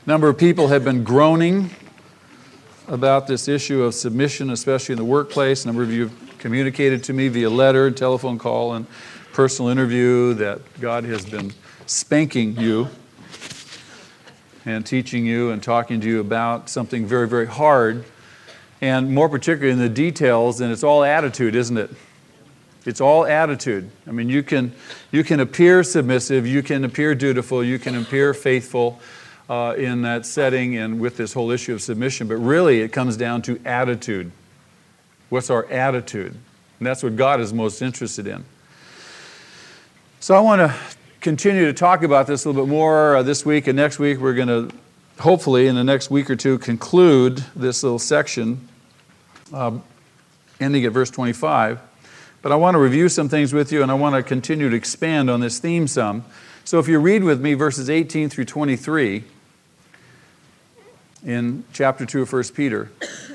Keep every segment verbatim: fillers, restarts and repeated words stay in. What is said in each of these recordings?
A number of people have been groaning about this issue of submission, especially in the workplace. A number of you have communicated to me via letter, telephone call, and personal interview that God has been spanking you and teaching you and talking to you about something very, very hard, and more particularly in the details, and it's all attitude, isn't it? It's all attitude. I mean, you can you can appear submissive, you can appear dutiful, you can appear faithful uh, in that setting and with this whole issue of submission, but really it comes down to attitude. What's our attitude? And that's what God is most interested in. So I want to continue to talk about this a little bit more uh, this week and next week. We're going to, hopefully, in the next week or two, conclude this little section, uh, ending at verse twenty-five. But I want to review some things with you, and I want to continue to expand on this theme some. So if you read with me verses eighteen through twenty-three in chapter two of First Peter.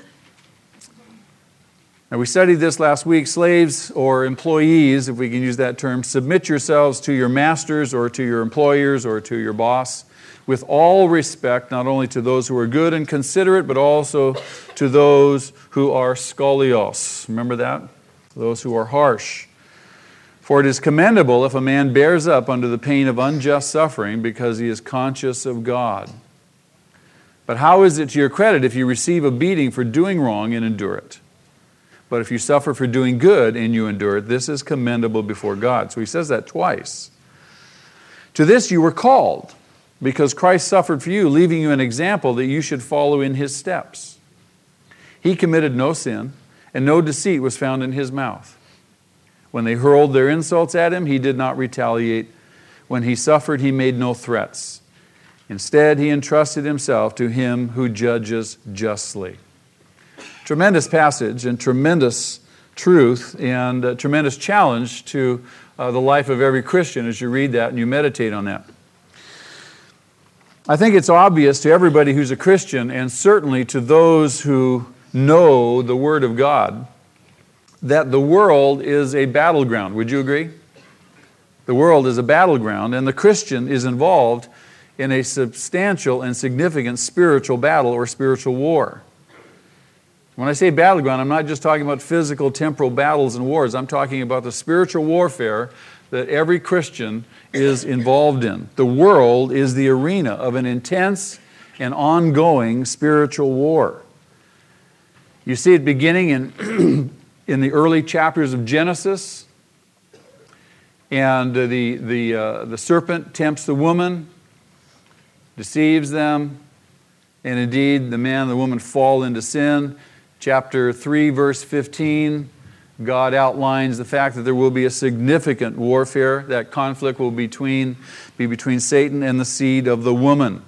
Now, we studied this last week. Slaves or employees, if we can use that term, submit yourselves to your masters or to your employers or to your boss with all respect, not only to those who are good and considerate, but also to those who are skolios. Remember that? Those who are harsh. For it is commendable if a man bears up under the pain of unjust suffering because he is conscious of God. But how is it to your credit if you receive a beating for doing wrong and endure it? But if you suffer for doing good and you endure it, this is commendable before God. So he says that twice. To this you were called, because Christ suffered for you, leaving you an example that you should follow in his steps. He committed no sin, and no deceit was found in his mouth. When they hurled their insults at him, he did not retaliate. When he suffered, he made no threats. Instead, he entrusted himself to him who judges justly. Tremendous passage and tremendous truth and a tremendous challenge to uh, the life of every Christian as you read that and you meditate on that. I think it's obvious to everybody who's a Christian, and certainly to those who know the Word of God, that the world is a battleground. Would you agree? The world is a battleground, and the Christian is involved in a substantial and significant spiritual battle or spiritual war. When I say battleground, I'm not just talking about physical, temporal battles and wars. I'm talking about the spiritual warfare that every Christian is involved in. The world is the arena of an intense and ongoing spiritual war. You see it beginning in, in the early chapters of Genesis. And the, the, uh, the serpent tempts the woman, deceives them, and indeed the man and the woman fall into sin. Chapter three, verse fifteen, God outlines the fact that there will be a significant warfare. That conflict will between, be between Satan and the seed of the woman.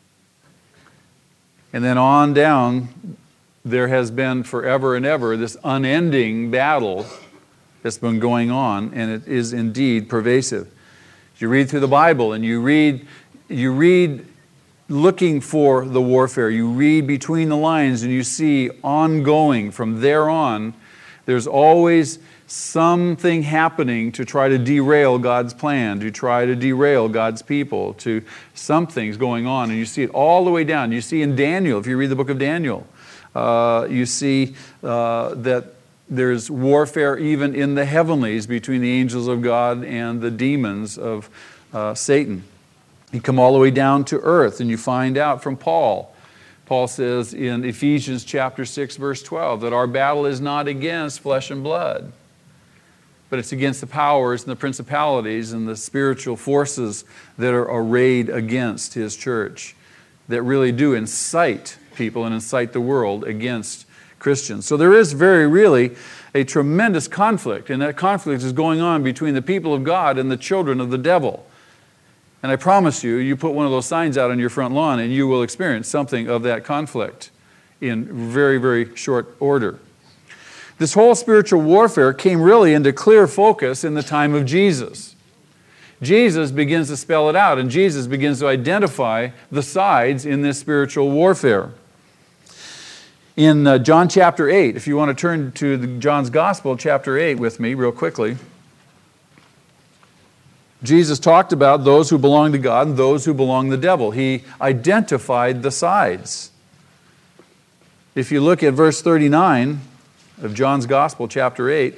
And then on down, there has been forever and ever this unending battle that's been going on, and it is indeed pervasive. You read through the Bible and you read, you read looking for the warfare. You read between the lines and you see ongoing from there on, there's always something happening to try to derail God's plan, to try to derail God's people, to something's going on. And you see it all the way down. You see in Daniel, if you read the book of Daniel, uh, you see uh, that there's warfare even in the heavenlies between the angels of God and the demons of uh, Satan. You come all the way down to earth and you find out from Paul. Paul says in Ephesians chapter six, verse twelve, that our battle is not against flesh and blood, but it's against the powers and the principalities and the spiritual forces that are arrayed against his church, that really do incite people and incite the world against Christians. So there is very really a tremendous conflict, and that conflict is going on between the people of God and the children of the devil. And I promise you, you put one of those signs out on your front lawn and you will experience something of that conflict in very, very short order. This whole spiritual warfare came really into clear focus in the time of Jesus. Jesus begins to spell it out, and Jesus begins to identify the sides in this spiritual warfare. In uh, John chapter eight, if you want to turn to the, John's Gospel, chapter eight with me real quickly. Jesus talked about those who belong to God and those who belong to the devil. He identified the sides. If you look at verse thirty-nine of John's Gospel, chapter eight,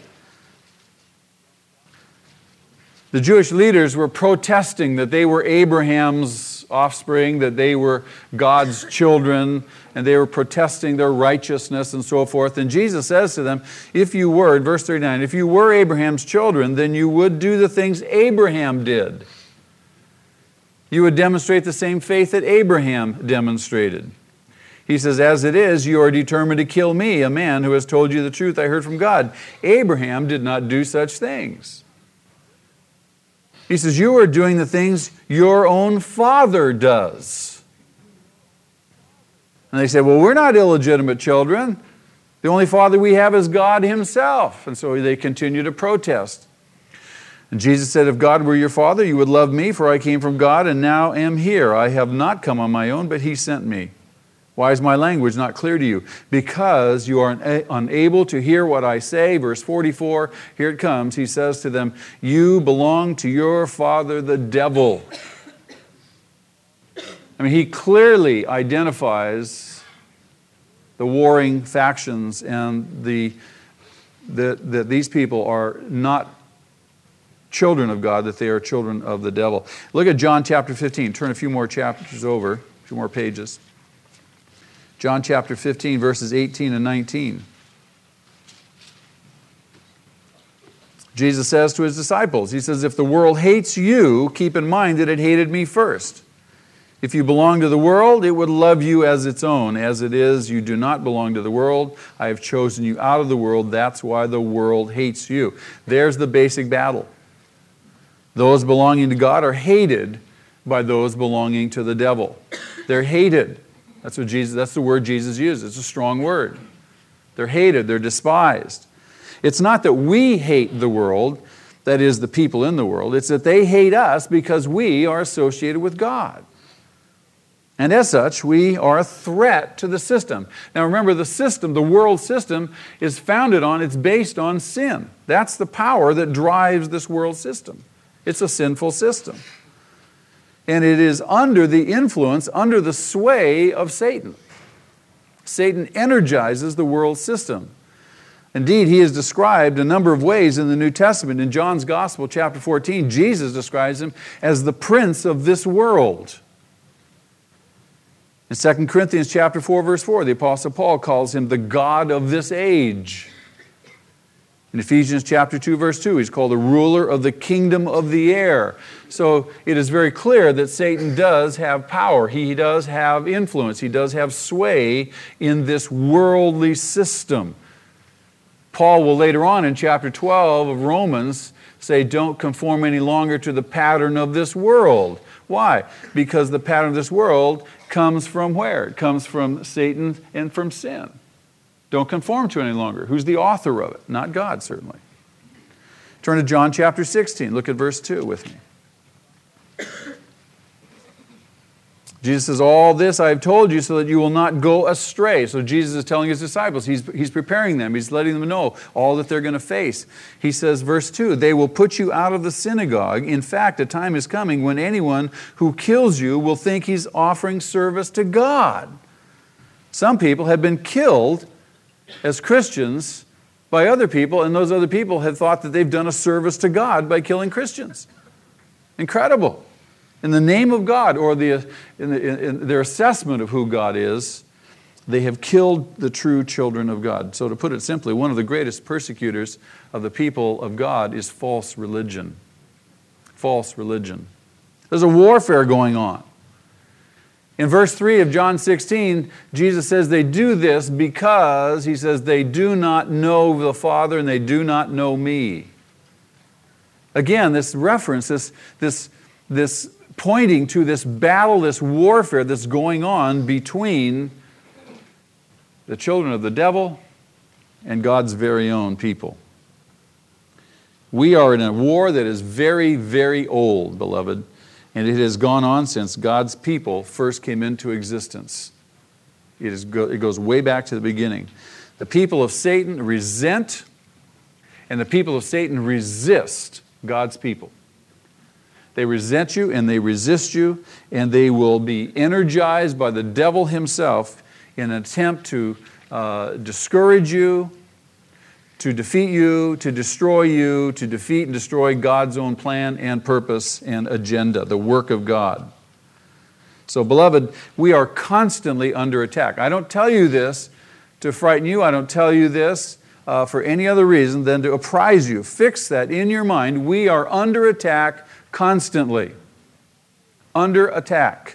the Jewish leaders were protesting that they were Abraham's offspring, that they were God's children, and they were protesting their righteousness and so forth. And Jesus says to them, if you were, in verse thirty-nine, if you were Abraham's children, then you would do the things Abraham did. You would demonstrate the same faith that Abraham demonstrated. He says, as it is, you are determined to kill me, a man who has told you the truth I heard from God. Abraham did not do such things. He says, you are doing the things your own father does. And they said, well, we're not illegitimate children. The only father we have is God Himself. And so they continue to protest. And Jesus said, if God were your father, you would love me, for I came from God and now am here. I have not come on my own, but He sent me. Why is my language not clear to you? Because you are unable to hear what I say. Verse forty-four, here it comes. He says to them, you belong to your father, the devil. I mean, He clearly identifies the warring factions and the that, that these people are not children of God, that they are children of the devil. Look at John chapter fifteen. Turn a few more chapters over, a few more pages. John chapter fifteen, verses eighteen and nineteen. Jesus says to His disciples, He says, if the world hates you, keep in mind that it hated me first. If you belong to the world, it would love you as its own. As it is, you do not belong to the world. I have chosen you out of the world. That's why the world hates you. There's the basic battle. Those belonging to God are hated by those belonging to the devil. They're hated. That's what Jesus, that's the word Jesus used. It's a strong word. They're hated, they're despised. It's not that we hate the world, that is the people in the world. It's that they hate us because we are associated with God. And as such, we are a threat to the system. Now remember, the system, the world system, is founded on, it's based on sin. That's the power that drives this world system. It's a sinful system. And it is under the influence, under the sway of Satan. Satan energizes the world system. Indeed, he is described a number of ways in the New Testament. In John's Gospel, chapter fourteen, Jesus describes him as the prince of this world. In Second Corinthians chapter four, verse four, the Apostle Paul calls him the God of this age. In Ephesians chapter two, verse two, he's called the ruler of the kingdom of the air. So it is very clear that Satan does have power. He does have influence. He does have sway in this worldly system. Paul will later on in chapter twelve of Romans say, don't conform any longer to the pattern of this world. Why? Because the pattern of this world comes from where? It comes from Satan and from sin. Don't conform to it any longer. Who's the author of it? Not God, certainly. Turn to John chapter sixteen. Look at verse two with me. Jesus says, all this I have told you so that you will not go astray. So Jesus is telling His disciples, He's, he's preparing them, He's letting them know all that they're going to face. He says, verse two, they will put you out of the synagogue. In fact, a time is coming when anyone who kills you will think he's offering service to God. Some people have been killed as Christians by other people, and those other people have thought that they've done a service to God by killing Christians. Incredible. In the name of God, or the, in, the, in their assessment of who God is, they have killed the true children of God. So to put it simply, one of the greatest persecutors of the people of God is false religion. False religion. There's a warfare going on. In verse three of John sixteen, Jesus says they do this because, He says, they do not know the Father and they do not know me. Again, this reference, this, this, this pointing to this battle, this warfare that's going on between the children of the devil and God's very own people. We are in a war that is very, very old, beloved, and it has gone on since God's people first came into existence. It, is go, it goes way back to the beginning. The people of Satan resent, and the people of Satan resist God's people. They resent you and they resist you, and they will be energized by the devil himself in an attempt to uh, discourage you, to defeat you, to destroy you, to defeat and destroy God's own plan and purpose and agenda, the work of God. So, beloved, we are constantly under attack. I don't tell you this to frighten you. I don't tell you this uh, for any other reason than to apprise you. Fix that in your mind. We are under attack constantly. Under attack.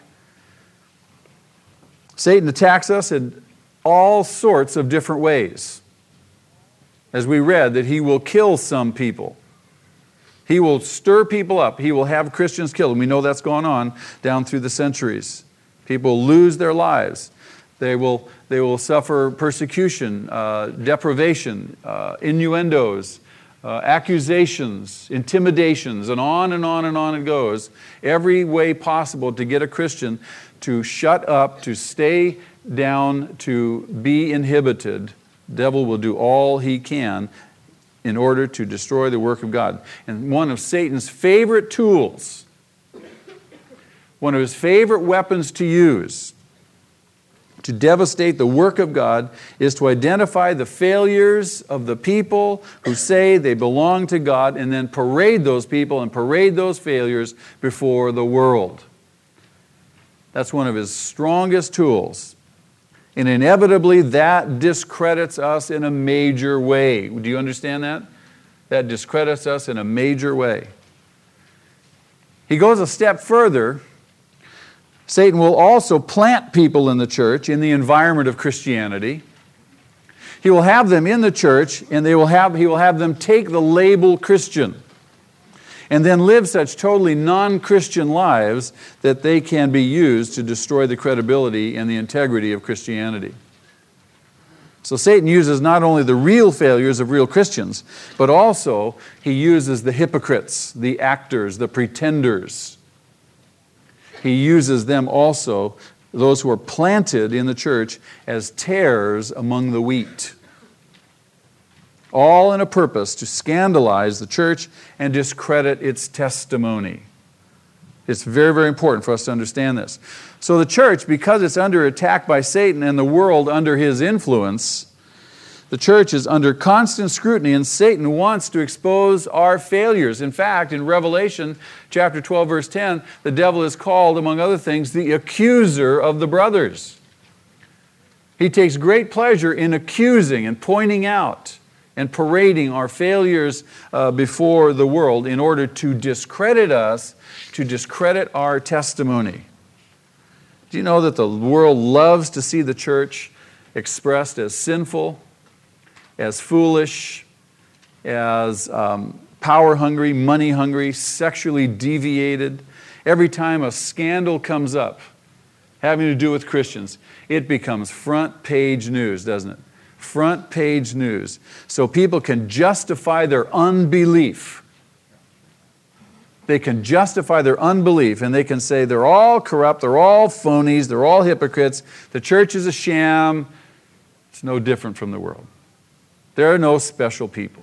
Satan attacks us in all sorts of different ways. As we read, that he will kill some people. He will stir people up. He will have Christians killed. And we know that's gone on down through the centuries. People lose their lives. They will, they will suffer persecution, uh, deprivation, uh, innuendos, uh, accusations, intimidations, and on and on and on it goes. Every way possible to get a Christian to shut up, to stay down, to be inhibited. The devil will do all he can in order to destroy the work of God. And one of Satan's favorite tools, one of his favorite weapons to use to devastate the work of God is to identify the failures of the people who say they belong to God and then parade those people and parade those failures before the world. That's one of his strongest tools. And inevitably, that discredits us in a major way. Do you understand that? That discredits us in a major way. He goes a step further. Satan will also plant people in the church, in the environment of Christianity. He will have them in the church, and they will have, he will have them take the label Christian, and then live such totally non-Christian lives that they can be used to destroy the credibility and the integrity of Christianity. So Satan uses not only the real failures of real Christians, but also he uses the hypocrites, the actors, the pretenders. He uses them also, those who are planted in the church, as tares among the wheat. All in a purpose to scandalize the church and discredit its testimony. It's very, very important for us to understand this. So the church, because it's under attack by Satan and the world under his influence, the church is under constant scrutiny, and Satan wants to expose our failures. In fact, in Revelation chapter twelve, verse ten, the devil is called, among other things, the accuser of the brothers. He takes great pleasure in accusing and pointing out and parading our failures uh, before the world in order to discredit us, to discredit our testimony. Do you know that the world loves to see the church expressed as sinful, as foolish, as um, power-hungry, money-hungry, sexually deviated? Every time a scandal comes up having to do with Christians, it becomes front-page news, doesn't it? Front page news. So people can justify their unbelief. They can justify their unbelief, and they can say they're all corrupt, they're all phonies, they're all hypocrites, the church is a sham. It's no different from the world. There are no special people.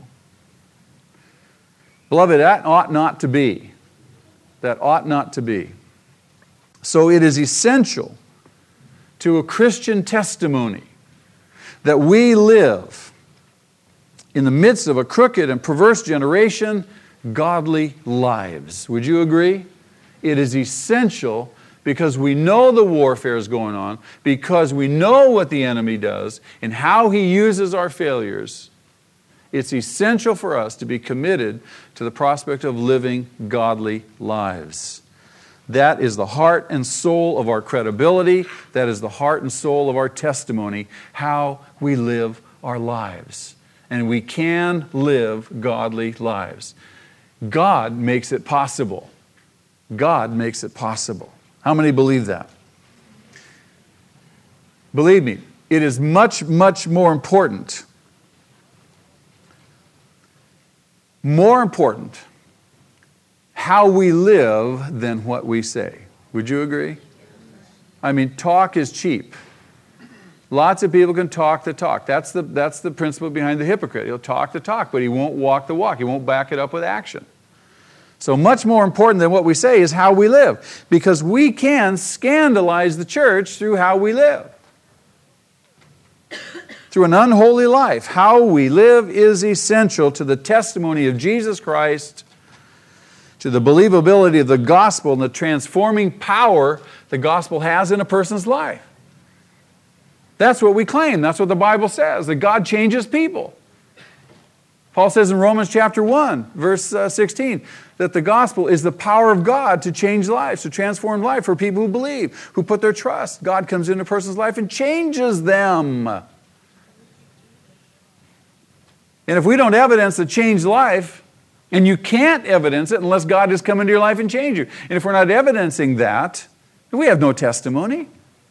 Beloved, that ought not to be. That ought not to be. So it is essential to a Christian testimony that we live in the midst of a crooked and perverse generation, godly lives. Would you agree? It is essential because we know the warfare is going on, because we know what the enemy does and how he uses our failures. It's essential for us to be committed to the prospect of living godly lives. That is the heart and soul of our credibility. That is the heart and soul of our testimony, how we live our lives. And we can live godly lives. God makes it possible. God makes it possible. How many believe that? Believe me, it is much, much more important, more important how we live than what we say. Would you agree? I mean, talk is cheap. Lots of people can talk the talk. That's the, that's the principle behind the hypocrite. He'll talk the talk, but he won't walk the walk. He won't back it up with action. So much more important than what we say is how we live, because we can scandalize the church through how we live. Through an unholy life. How we live is essential to the testimony of Jesus Christ, to the believability of the gospel and the transforming power the gospel has in a person's life. That's what we claim. That's what the Bible says, that God changes people. Paul says in Romans chapter one, verse uh, sixteen, that the gospel is the power of God to change lives, to transform life for people who believe, who put their trust. God comes into a person's life and changes them. And if we don't evidence the changed life, and you can't evidence it unless God has come into your life and changed you. And if we're not evidencing that, we have no testimony.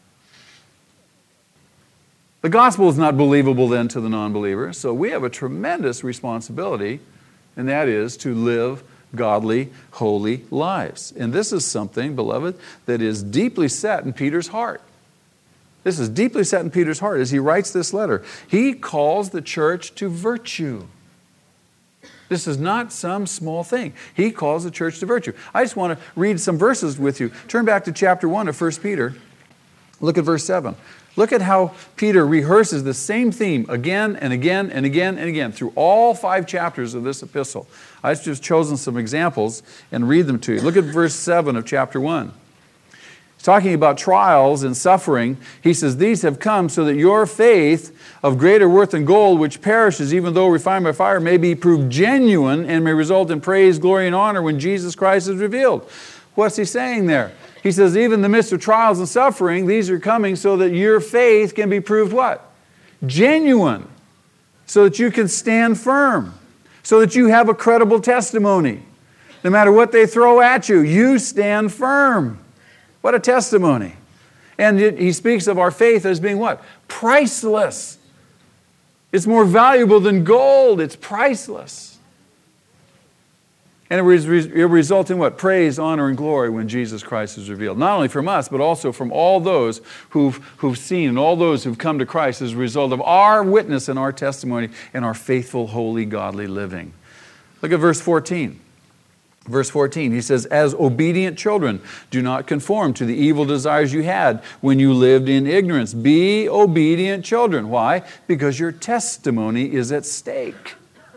The gospel is not believable then to the non-believer, so we have a tremendous responsibility, and that is to live godly, holy lives. And this is something, beloved, that is deeply set in Peter's heart. This is deeply set in Peter's heart as he writes this letter. He calls the church to virtue. This is not some small thing. He calls the church to virtue. I just want to read some verses with you. Turn back to chapter one of First Peter. Look at verse seven. Look at how Peter rehearses the same theme again and again and again and again through all five chapters of this epistle. I've just chosen some examples and read them to you. Look at verse seven of chapter one. He's talking about trials and suffering. He says, these have come so that your faith of greater worth than gold, which perishes even though refined by fire, may be proved genuine and may result in praise, glory, and honor when Jesus Christ is revealed. What's he saying there? He says, even in the midst of trials and suffering, these are coming so that your faith can be proved what? Genuine. So that you can stand firm. So that you have a credible testimony. No matter what they throw at you, you stand firm. What a testimony. And he speaks of our faith as being what? Priceless. It's more valuable than gold. It's priceless. And it will result in what? Praise, honor, and glory when Jesus Christ is revealed. Not only from us, but also from all those who've, who've seen and all those who've come to Christ as a result of our witness and our testimony and our faithful, holy, godly living. Look at verse fourteen. Verse fourteen, he says, as obedient children, do not conform to the evil desires you had when you lived in ignorance. Be obedient children. Why? Because your testimony is at stake.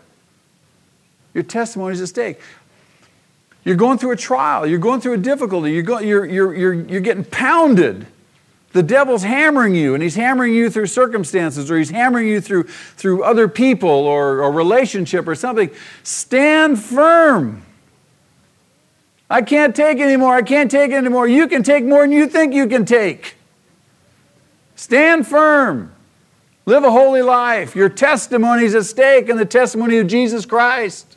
Your testimony is at stake. You're going through a trial. You're going through a difficulty. You're, go, you're, you're, you're, you're getting pounded. The devil's hammering you, and he's hammering you through circumstances, or he's hammering you through, through other people or a relationship or something. Stand firm. I can't take anymore. I can't take anymore. You can take more than you think you can take. Stand firm. Live a holy life. Your testimony is at stake in the testimony of Jesus Christ.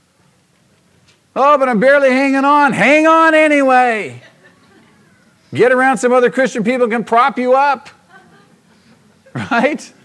Oh, but I'm barely hanging on. Hang on anyway. Get around some other Christian people who can prop you up. Right?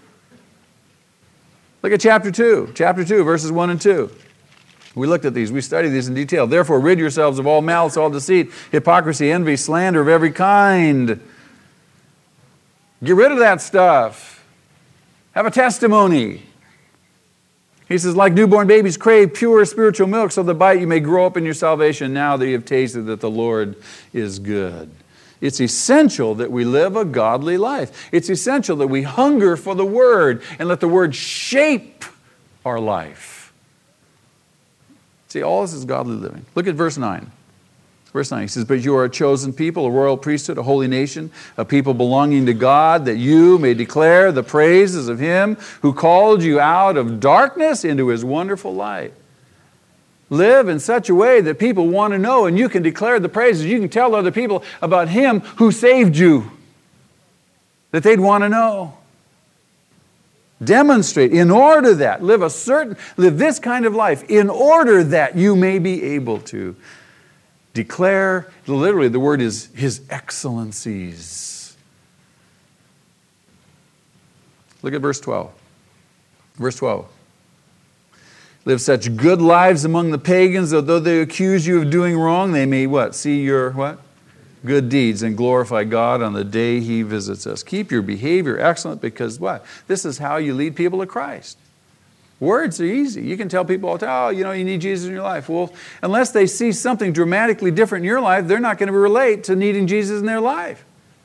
Look at chapter two. Chapter two, verses one and two. We looked at these. We studied these in detail. Therefore, rid yourselves of all malice, all deceit, hypocrisy, envy, slander of every kind. Get rid of that stuff. Have a testimony. He says, like newborn babies, crave pure spiritual milk so that by it you may grow up in your salvation now that you have tasted that the Lord is good. It's essential that we live a godly life. It's essential that we hunger for the Word and let the Word shape our life. See, all this is godly living. Look at verse nine. Verse nine, he says, but you are a chosen people, a royal priesthood, a holy nation, a people belonging to God, that you may declare the praises of Him who called you out of darkness into His wonderful light. Live in such a way that people want to know, and you can declare the praises. You can tell other people about Him who saved you, that they'd want to know. Demonstrate in order that, live a certain, live this kind of life in order that you may be able to declare, literally the word is His excellencies. Look at verse twelve. Verse twelve. Live such good lives among the pagans that though they accuse you of doing wrong, they may what? See your what? Good deeds and glorify God on the day He visits us. Keep your behavior excellent because what? This is how you lead people to Christ. Words are easy. You can tell people all the time, oh, you know, you need Jesus in your life. Well, unless they see something dramatically different in your life, they're not going to relate to needing Jesus in their life.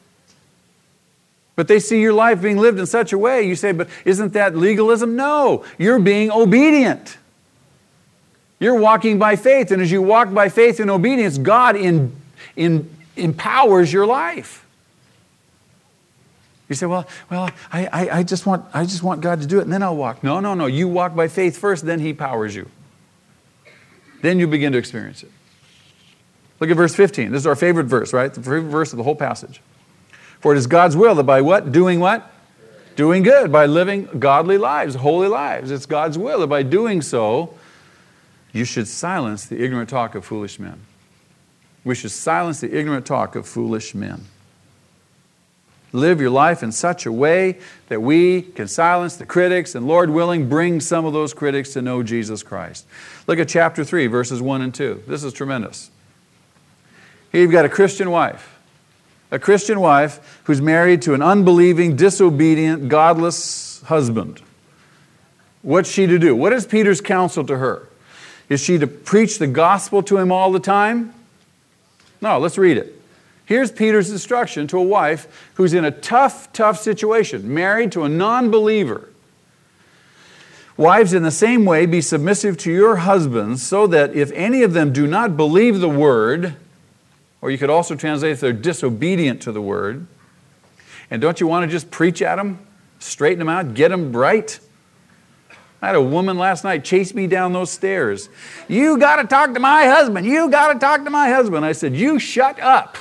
But they see your life being lived in such a way, you say, but isn't that legalism? No, you're being obedient. You're walking by faith, and as you walk by faith and obedience, God in, in, empowers your life. You say, well, well, I, I, I, just want, I just want God to do it, and then I'll walk. No, no, no. You walk by faith first, then He powers you. Then you begin to experience it. Look at verse fifteen. This is our favorite verse, right? The favorite verse of the whole passage. For it is God's will that by what? Doing what? Doing good. By living godly lives, holy lives. It's God's will that by doing so, you should silence the ignorant talk of foolish men. We should silence the ignorant talk of foolish men. Live your life in such a way that we can silence the critics and, Lord willing, bring some of those critics to know Jesus Christ. Look at chapter three, verses one and two. This is tremendous. Here you've got a Christian wife. A Christian wife who's married to an unbelieving, disobedient, godless husband. What's she to do? What is Peter's counsel to her? Is she to preach the gospel to him all the time? No, let's read it. Here's Peter's instruction to a wife who's in a tough, tough situation, married to a non-believer. Wives, in the same way, be submissive to your husbands, so that if any of them do not believe the word, or you could also translate if they're disobedient to the word, and don't you want to just preach at them, straighten them out, get them right? I had a woman last night chase me down those stairs. You got to talk to my husband. You got to talk to my husband. I said, you shut up.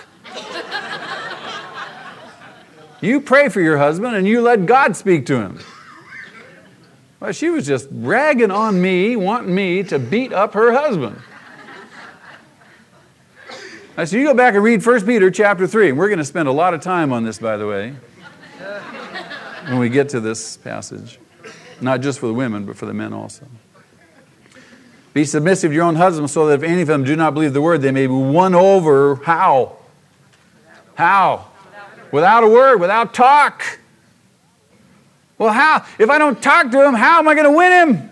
You pray for your husband and you let God speak to him. Well, she was just ragging on me, wanting me to beat up her husband. I said, you go back and read First Peter chapter three. And we're going to spend a lot of time on this, by the way, when we get to this passage. Not just for the women, but for the men also. Be submissive to your own husbands, so that if any of them do not believe the word, they may be won over. How? How? Without a word, without talk. Well, how? If I don't talk to him, how am I going to win him?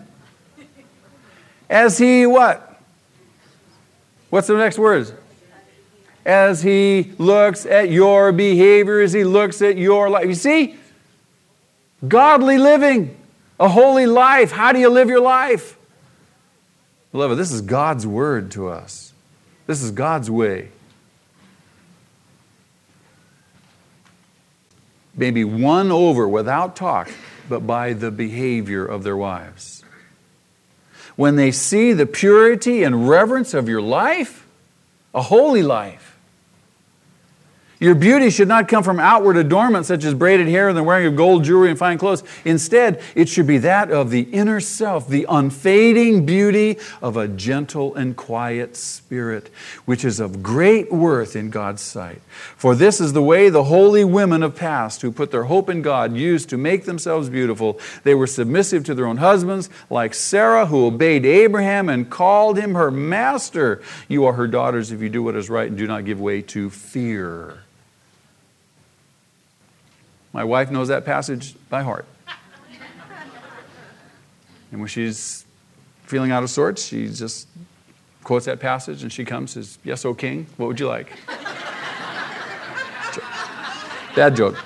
As he what? What's the next words? As he looks at your behavior, as he looks at your life. You see? Godly living. A holy life. How do you live your life? Beloved, this is God's word to us. This is God's way. Maybe won over without talk, but by the behavior of their wives. When they see the purity and reverence of your life, a holy life. Your beauty should not come from outward adornment such as braided hair and the wearing of gold jewelry and fine clothes. Instead, it should be that of the inner self, the unfading beauty of a gentle and quiet spirit, which is of great worth in God's sight. For this is the way the holy women of past, who put their hope in God, used to make themselves beautiful. They were submissive to their own husbands, like Sarah, who obeyed Abraham and called him her master. You are her daughters if you do what is right and do not give way to fear. My wife knows that passage by heart. And when she's feeling out of sorts, she just quotes that passage and she comes and says, yes, O king, what would you like? Bad joke.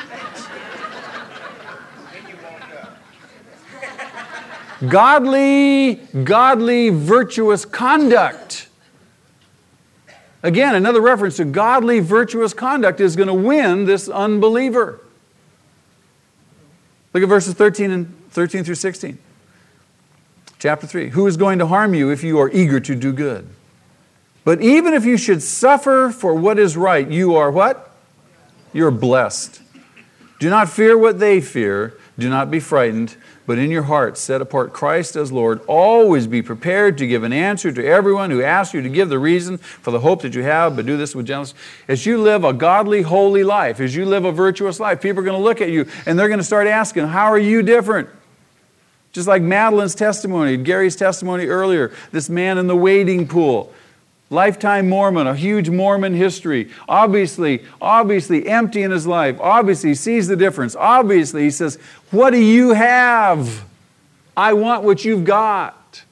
Godly, godly, virtuous conduct. Again, another reference to godly, virtuous conduct is going to win this unbeliever. Look at verses thirteen and thirteen through sixteen. Chapter three. Who is going to harm you if you are eager to do good? But even if you should suffer for what is right, you are what? You're blessed. Do not fear what they fear. Do not be frightened, but in your heart set apart Christ as Lord. Always be prepared to give an answer to everyone who asks you to give the reason for the hope that you have, but do this with gentleness. As you live a godly, holy life, as you live a virtuous life, people are going to look at you and they're going to start asking, how are you different? Just like Madeline's testimony, Gary's testimony earlier, this man in the wading pool. Lifetime Mormon, a huge Mormon history. Obviously, obviously empty in his life. Obviously, he sees the difference. Obviously, he says, what do you have? I want what you've got.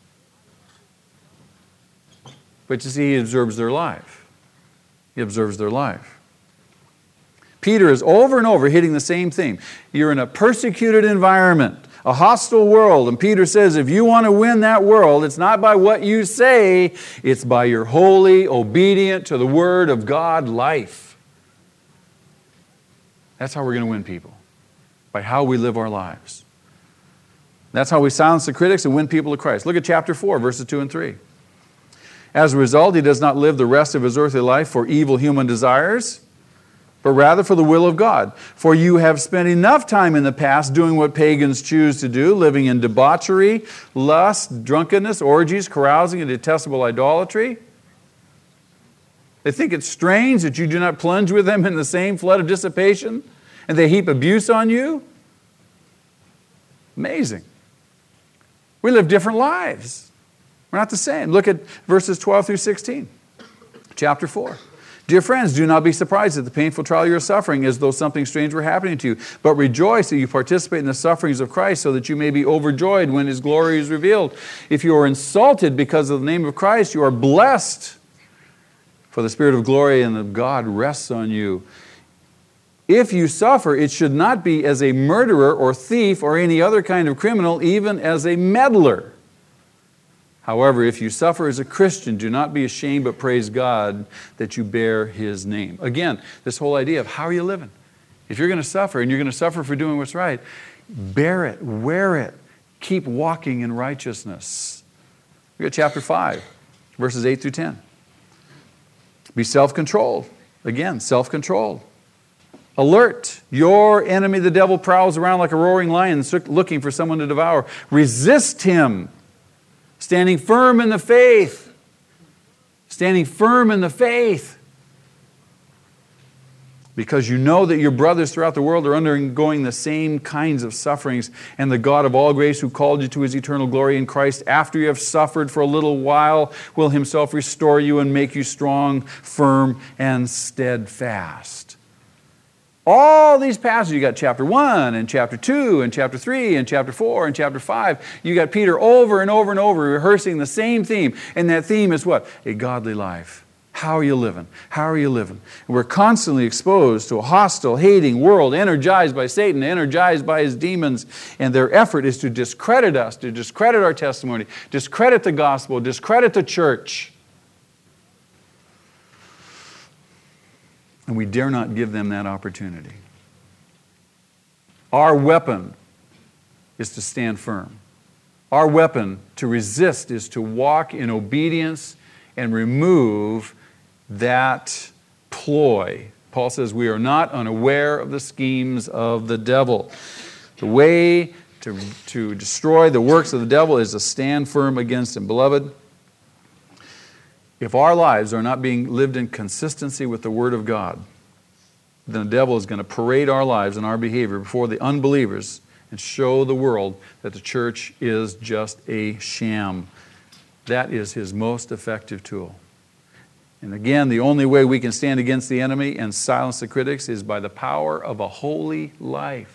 But you see, he observes their life. He observes their life. Peter is over and over hitting the same theme. You're in a persecuted environment, a hostile world, and Peter says if you want to win that world, it's not by what you say, it's by your holy, obedient to the Word of God life. That's how we're going to win people, by how we live our lives. That's how we silence the critics and win people to Christ. Look at chapter four, verses two and three. As a result, he does not live the rest of his earthly life for evil human desires, but rather for the will of God. For you have spent enough time in the past doing what pagans choose to do, living in debauchery, lust, drunkenness, orgies, carousing, and detestable idolatry. They think it's strange that you do not plunge with them in the same flood of dissipation, and they heap abuse on you. Amazing. We live different lives. We're not the same. Look at verses twelve through sixteen, chapter four. Dear friends, do not be surprised at the painful trial you are suffering as though something strange were happening to you, but rejoice that you participate in the sufferings of Christ so that you may be overjoyed when His glory is revealed. If you are insulted because of the name of Christ, you are blessed, for the Spirit of glory and of God rests on you. If you suffer, it should not be as a murderer or thief or any other kind of criminal, even as a meddler. However, if you suffer as a Christian, do not be ashamed, but praise God that you bear His name. Again, this whole idea of how are you living? If you're going to suffer, and you're going to suffer for doing what's right, bear it, wear it, keep walking in righteousness. Look at chapter five, verses eight through ten. Be self-controlled. Again, self-controlled. Alert. Your enemy, the devil, prowls around like a roaring lion looking for someone to devour. Resist him. Standing firm in the faith. Standing firm in the faith. Because you know that your brothers throughout the world are undergoing the same kinds of sufferings, and the God of all grace who called you to His eternal glory in Christ, after you have suffered for a little while, will Himself restore you and make you strong, firm, and steadfast. All these passages, you got chapter one and chapter two and chapter three and chapter four and chapter five. You got Peter over and over and over rehearsing the same theme. And that theme is what? A godly life. How are you living? How are you living? And we're constantly exposed to a hostile, hating world, energized by Satan, energized by his demons. And their effort is to discredit us, to discredit our testimony, discredit the gospel, discredit the church. And we dare not give them that opportunity. Our weapon is to stand firm. Our weapon to resist is to walk in obedience and remove that ploy. Paul says we are not unaware of the schemes of the devil. The way to, to destroy the works of the devil is to stand firm against him. Beloved, if our lives are not being lived in consistency with the Word of God, then the devil is going to parade our lives and our behavior before the unbelievers and show the world that the church is just a sham. That is his most effective tool. And again, the only way we can stand against the enemy and silence the critics is by the power of a holy life.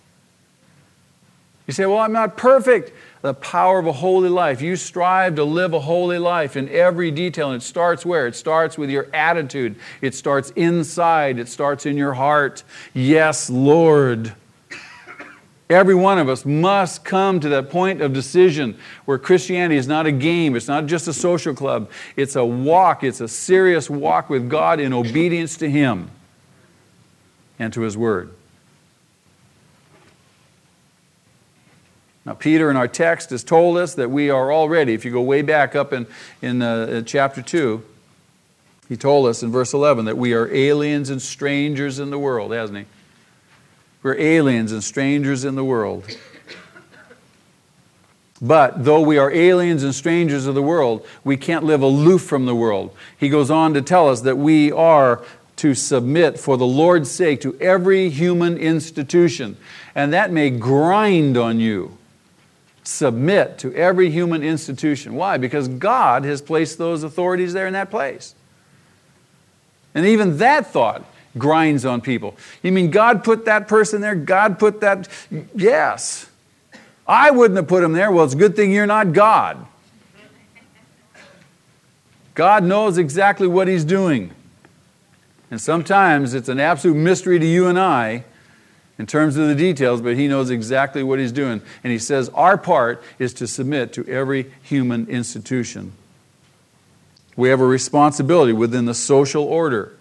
You say, well, I'm not perfect. The power of a holy life. You strive to live a holy life in every detail. And it starts where? It starts with your attitude. It starts inside. It starts in your heart. Yes, Lord. Every one of us must come to that point of decision where Christianity is not a game. It's not just a social club. It's a walk. It's a serious walk with God in obedience to Him and to His Word. Now, Peter in our text has told us that we are already, if you go way back up in, in uh, chapter two, he told us in verse eleven that we are aliens and strangers in the world, hasn't he? We're aliens and strangers in the world. But though we are aliens and strangers of the world, we can't live aloof from the world. He goes on to tell us that we are to submit for the Lord's sake to every human institution. And that may grind on you. Submit to every human institution. Why? Because God has placed those authorities there in that place. And even that thought grinds on people. You mean God put that person there? God put that? Yes. I wouldn't have put him there. Well, it's a good thing you're not God. God knows exactly what He's doing. And sometimes it's an absolute mystery to you and I in terms of the details, but He knows exactly what He's doing. And He says our part is to submit to every human institution. We have a responsibility within the social order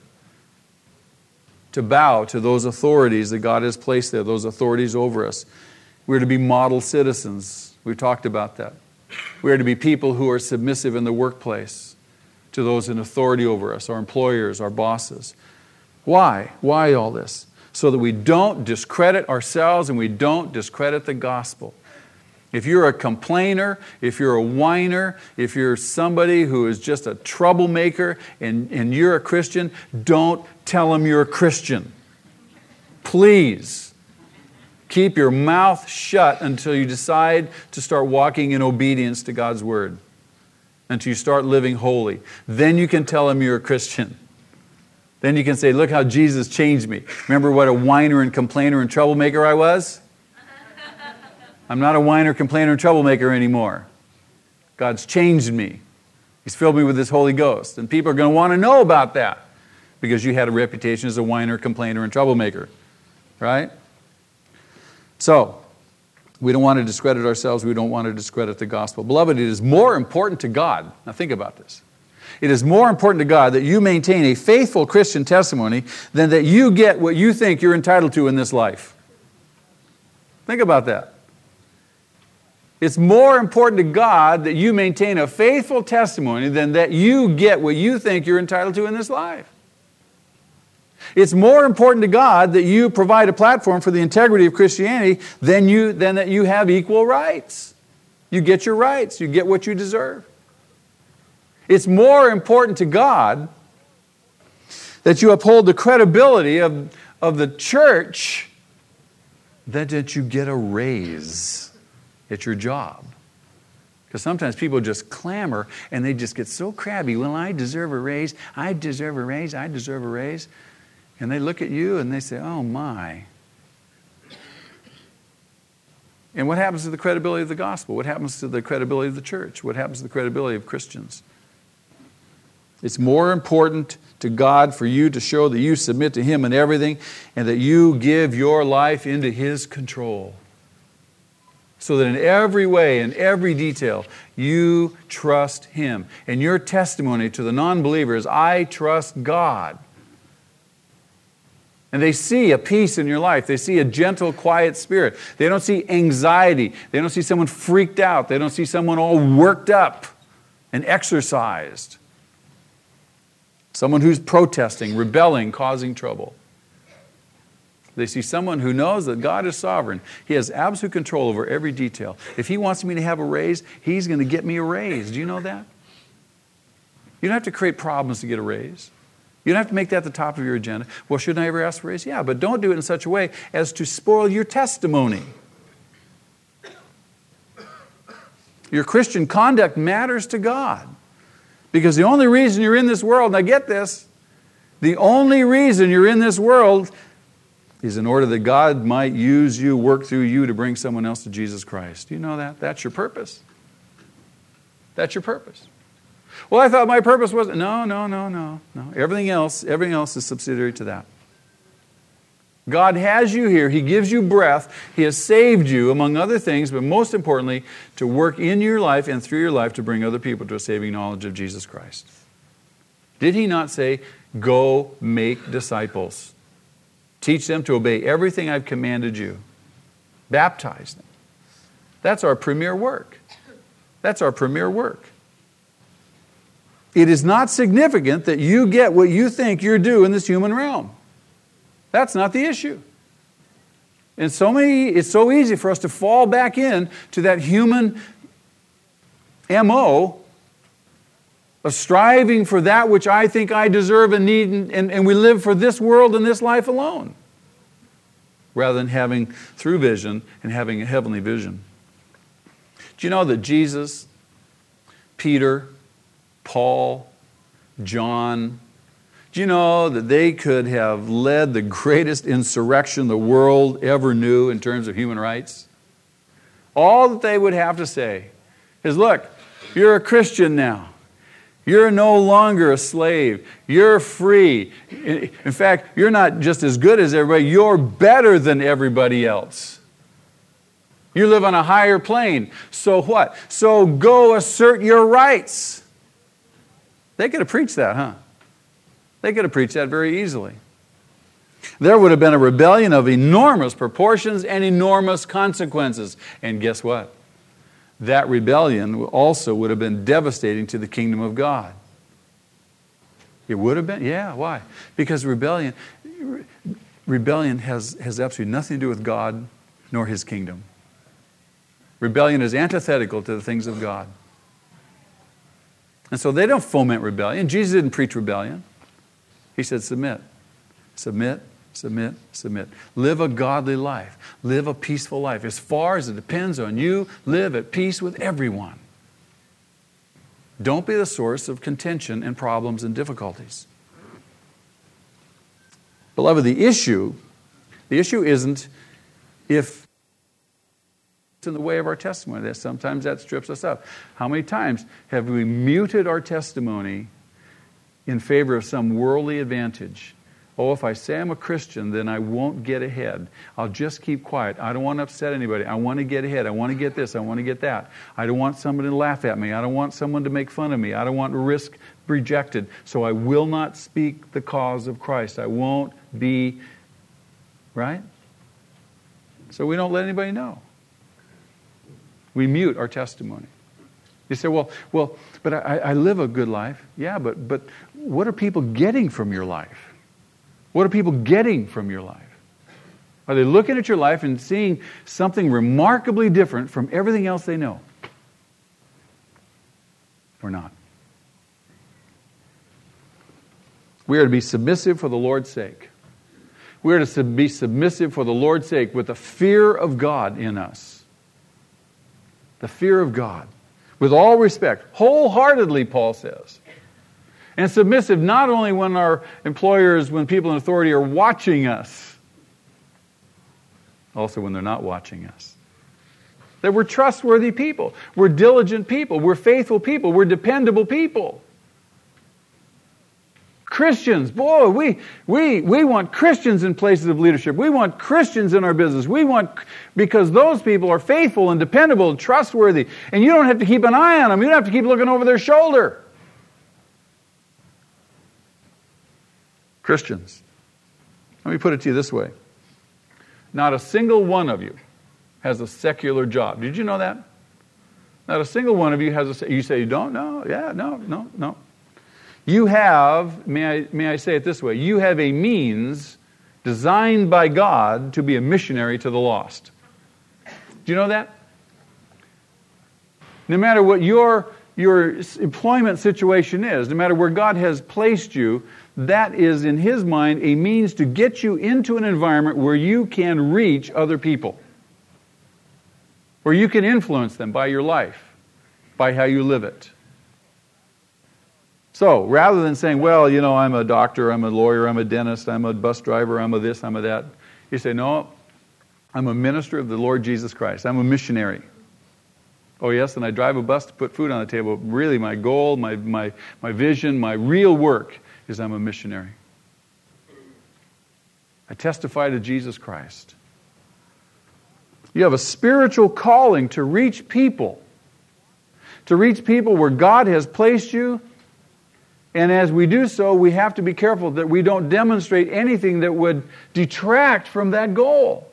to bow to those authorities that God has placed there, those authorities over us. We're to be model citizens. We've talked about that. We are to be people who are submissive in the workplace to those in authority over us, our employers, our bosses. Why? Why all this? So that we don't discredit ourselves and we don't discredit the gospel. If you're a complainer, if you're a whiner, if you're somebody who is just a troublemaker and, and you're a Christian, don't tell them you're a Christian. Please. Keep your mouth shut until you decide to start walking in obedience to God's Word. Until you start living holy. Then you can tell them you're a Christian. Then you can say, look how Jesus changed me. Remember what a whiner and complainer and troublemaker I was? I'm not a whiner, complainer, and troublemaker anymore. God's changed me. He's filled me with His Holy Ghost. And people are going to want to know about that because you had a reputation as a whiner, complainer, and troublemaker. Right? So, we don't want to discredit ourselves. We don't want to discredit the gospel. Beloved, it is more important to God. Now think about this. It is more important to God that you maintain a faithful Christian testimony than that you get what you think you're entitled to in this life. Think about that. It's more important to God that you maintain a faithful testimony than that you get what you think you're entitled to in this life. It's more important to God that you provide a platform for the integrity of Christianity than, you, than that you have equal rights. You get your rights. You get what you deserve. It's more important to God that you uphold the credibility of, of the church than that you get a raise at your job. Because sometimes people just clamor and they just get so crabby. Well, I deserve a raise. I deserve a raise. I deserve a raise. And they look at you and they say, oh my. And what happens to the credibility of the gospel? What happens to the credibility of the church? What happens to the credibility of Christians? It's more important to God for you to show that you submit to Him in everything and that you give your life into His control. So that in every way, in every detail, you trust Him. And your testimony to the non-believer is, I trust God. And they see a peace in your life. They see a gentle, quiet spirit. They don't see anxiety. They don't see someone freaked out. They don't see someone all worked up and exercised. Someone who's protesting, rebelling, causing trouble. They see someone who knows that God is sovereign. He has absolute control over every detail. If He wants me to have a raise, He's going to get me a raise. Do you know that? You don't have to create problems to get a raise. You don't have to make that the top of your agenda. Well, shouldn't I ever ask for a raise? Yeah, but don't do it in such a way as to spoil your testimony. Your Christian conduct matters to God. Because the only reason you're in this world, now get this, the only reason you're in this world is in order that God might use you, work through you to bring someone else to Jesus Christ. Do you know that? That's your purpose. That's your purpose. Well, I thought my purpose was, no, no, no, no, no. Everything else, everything else is subsidiary to that. God has you here. He gives you breath. He has saved you, among other things, but most importantly, to work in your life and through your life to bring other people to a saving knowledge of Jesus Christ. Did He not say, go make disciples? Teach them to obey everything I've commanded you. Baptize them. That's our premier work. That's our premier work. It is not significant that you get what you think you're due in this human realm. That's not the issue. And so many, it's so easy for us to fall back in to that human M O of striving for that which I think I deserve and need, and, and, and we live for this world and this life alone, rather than having through vision and having a heavenly vision. Do you know that Jesus, Peter, Paul, John, do you know that they could have led the greatest insurrection the world ever knew in terms of human rights? All that they would have to say is, look, you're a Christian now. You're no longer a slave. You're free. In fact, you're not just as good as everybody. You're better than everybody else. You live on a higher plane. So what? So go assert your rights. They could have preached that, huh? They could have preached that very easily. There would have been a rebellion of enormous proportions and enormous consequences. And guess what? That rebellion also would have been devastating to the kingdom of God. It would have been? Yeah, why? Because rebellion, rebellion has, has absolutely nothing to do with God nor His kingdom. Rebellion is antithetical to the things of God. And so they don't foment rebellion. Jesus didn't preach rebellion. He said submit, submit, submit, submit. Live a godly life. Live a peaceful life. As far as it depends on you, live at peace with everyone. Don't be the source of contention and problems and difficulties. Beloved, the issue, the issue isn't if it's in the way of our testimony. That sometimes that strips us up. How many times have we muted our testimony in favor of some worldly advantage? Oh, if I say I'm a Christian, then I won't get ahead. I'll just keep quiet. I don't want to upset anybody. I want to get ahead. I want to get this. I want to get that. I don't want somebody to laugh at me. I don't want someone to make fun of me. I don't want to risk rejected. So I will not speak the cause of Christ. I won't be, right? So we don't let anybody know. We mute our testimony. You say, well, well, but I, I live a good life. Yeah, but but what are people getting from your life? What are people getting from your life? Are they looking at your life and seeing something remarkably different from everything else they know? Or not? We are to be submissive for the Lord's sake. We are to be submissive for the Lord's sake with the fear of God in us. The fear of God. With all respect. Wholeheartedly, Paul says. And submissive not only when our employers, when people in authority are watching us, also when they're not watching us. That we're trustworthy people. We're diligent people. We're faithful people. We're dependable people. Christians, boy, we, we, we want Christians in places of leadership. We want Christians in our business. We want, because those people are faithful and dependable and trustworthy. And you don't have to keep an eye on them. You don't have to keep looking over their shoulder. Christians, let me put it to you this way. Not a single one of you has a secular job. Did you know that? Not a single one of you has a... You say you don't? No, yeah, no, no, no. You have, may I, may I say it this way, you have a means designed by God to be a missionary to the lost. Do you know that? No matter what your, your employment situation is, no matter where God has placed you, that is, in His mind, a means to get you into an environment where you can reach other people. Where you can influence them by your life, by how you live it. So, rather than saying, well, you know, I'm a doctor, I'm a lawyer, I'm a dentist, I'm a bus driver, I'm a this, I'm a that, you say, no, I'm a minister of the Lord Jesus Christ. I'm a missionary. Oh, yes, and I drive a bus to put food on the table. Really, my goal, my, my, my vision, my real work is I'm a missionary. I testify to Jesus Christ. You have a spiritual calling to reach people. To reach people where God has placed you. And as we do so, we have to be careful that we don't demonstrate anything that would detract from that goal.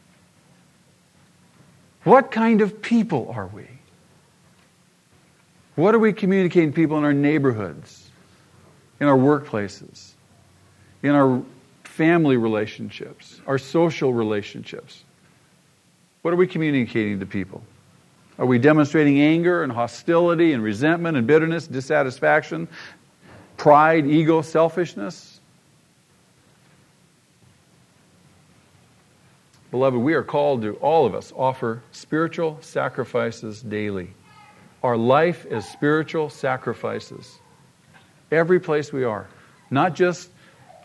What kind of people are we? What are we communicating to people in our neighborhoods? In our workplaces, in our family relationships, our social relationships. What are we communicating to people? Are we demonstrating anger and hostility and resentment and bitterness, dissatisfaction, pride, ego, selfishness? Beloved, we are called to, all of us, offer spiritual sacrifices daily. Our life is spiritual sacrifices. Every place we are. Not just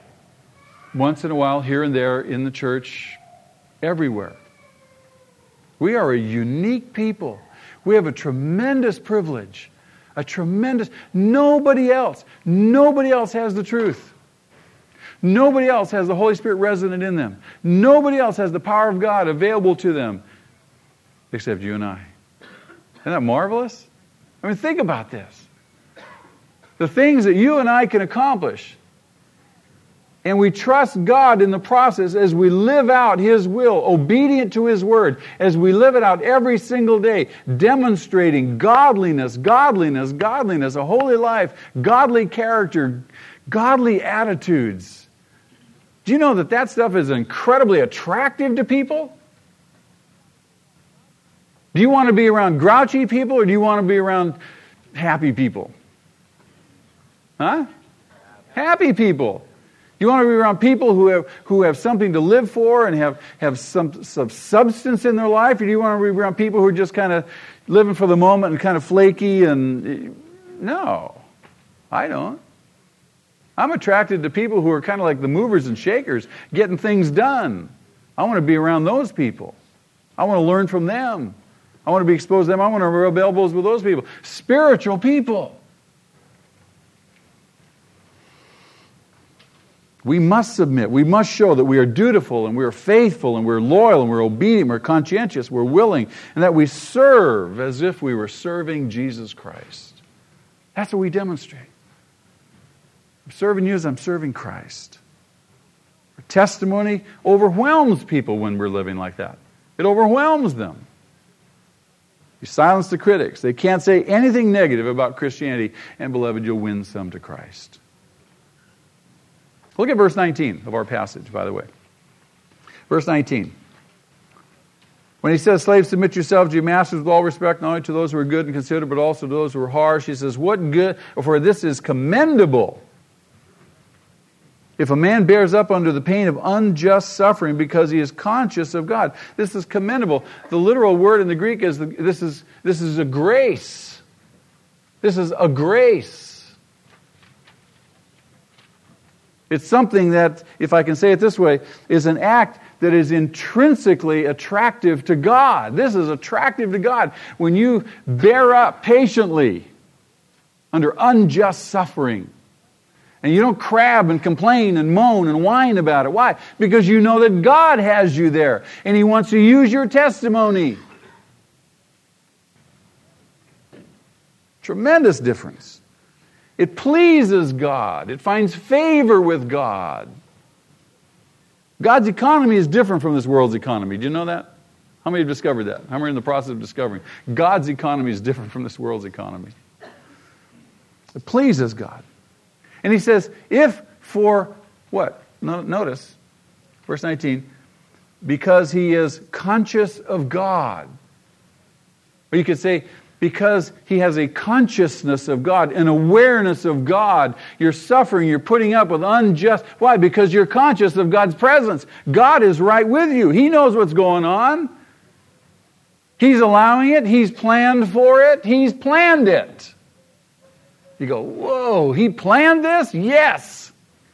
once in a while, here and there, in the church. Everywhere. We are a unique people. We have a tremendous privilege. A tremendous... Nobody else, nobody else has the truth. Nobody else has the Holy Spirit resident in them. Nobody else has the power of God available to them except you and I. Isn't that marvelous? I mean, think about this. The things that you and I can accomplish, and we trust God in the process as we live out His will, obedient to His Word, as we live it out every single day, demonstrating godliness, godliness, godliness, a holy life, godly character, godly attitudes. Do you know that that stuff is incredibly attractive to people? Do you want to be around grouchy people, or do you want to be around happy people? Huh? Happy people. You want to be around people who have who have something to live for and have, have some, some substance in their life? Or do you want to be around people who are just kind of living for the moment and kind of flaky? And no, I don't. I'm attracted to people who are kind of like the movers and shakers, getting things done. I want to be around those people. I want to learn from them. I want to be exposed to them. I want to rub elbows with those people. Spiritual people. We must submit. We must show that we are dutiful and we are faithful and we're loyal and we're obedient, we're conscientious, we're willing, and that we serve as if we were serving Jesus Christ. That's what we demonstrate. I'm serving you as I'm serving Christ. Our testimony overwhelms people when we're living like that. It overwhelms them. You silence the critics. They can't say anything negative about Christianity, and beloved, you'll win some to Christ. Look at verse nineteen of our passage, by the way. Verse nineteen. When he says, slaves, submit yourselves to your masters with all respect, not only to those who are good and considerate, but also to those who are harsh. He says, what good, for this is commendable. If a man bears up under the pain of unjust suffering because he is conscious of God. This is commendable. The literal word in the Greek is, this is, this is a grace. This is a grace. It's something that, if I can say it this way, is an act that is intrinsically attractive to God. This is attractive to God. When you bear up patiently under unjust suffering, and you don't crab and complain and moan and whine about it. Why? Because you know that God has you there, and He wants to use your testimony. Tremendous difference. It pleases God. It finds favor with God. God's economy is different from this world's economy. Do you know that? How many have discovered that? How many are in the process of discovering? God's economy is different from this world's economy. It pleases God. And He says, if for what? No, notice, verse nineteen, because he is conscious of God. Or you could say, because he has a consciousness of God, an awareness of God. You're suffering, you're putting up with unjust... Why? Because you're conscious of God's presence. God is right with you. He knows what's going on. He's allowing it. He's planned for it. He's planned it. You go, whoa, He planned this? Yes.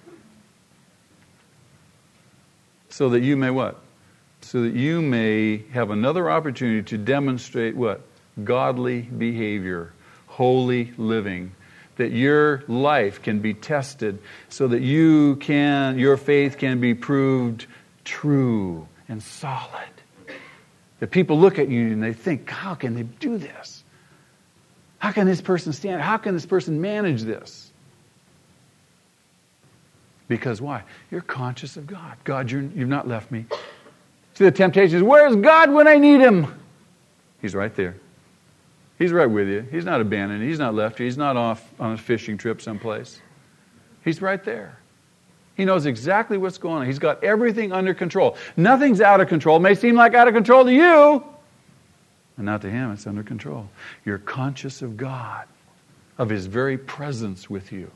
So that you may what? So that you may have another opportunity to demonstrate what? Godly behavior, holy living, that your life can be tested so that you can, your faith can be proved true and solid. That people look at you and they think, how can they do this? How can this person stand? How can this person manage this? Because why? You're conscious of God. God, you're, you've not left me. See, the temptation is, where's God when I need Him? He's right there. He's right with you. He's not abandoned. He's not left you. He's not off on a fishing trip someplace. He's right there. He knows exactly what's going on. He's got everything under control. Nothing's out of control. It may seem like out of control to you, and not to Him. It's under control. You're conscious of God, of His very presence with you.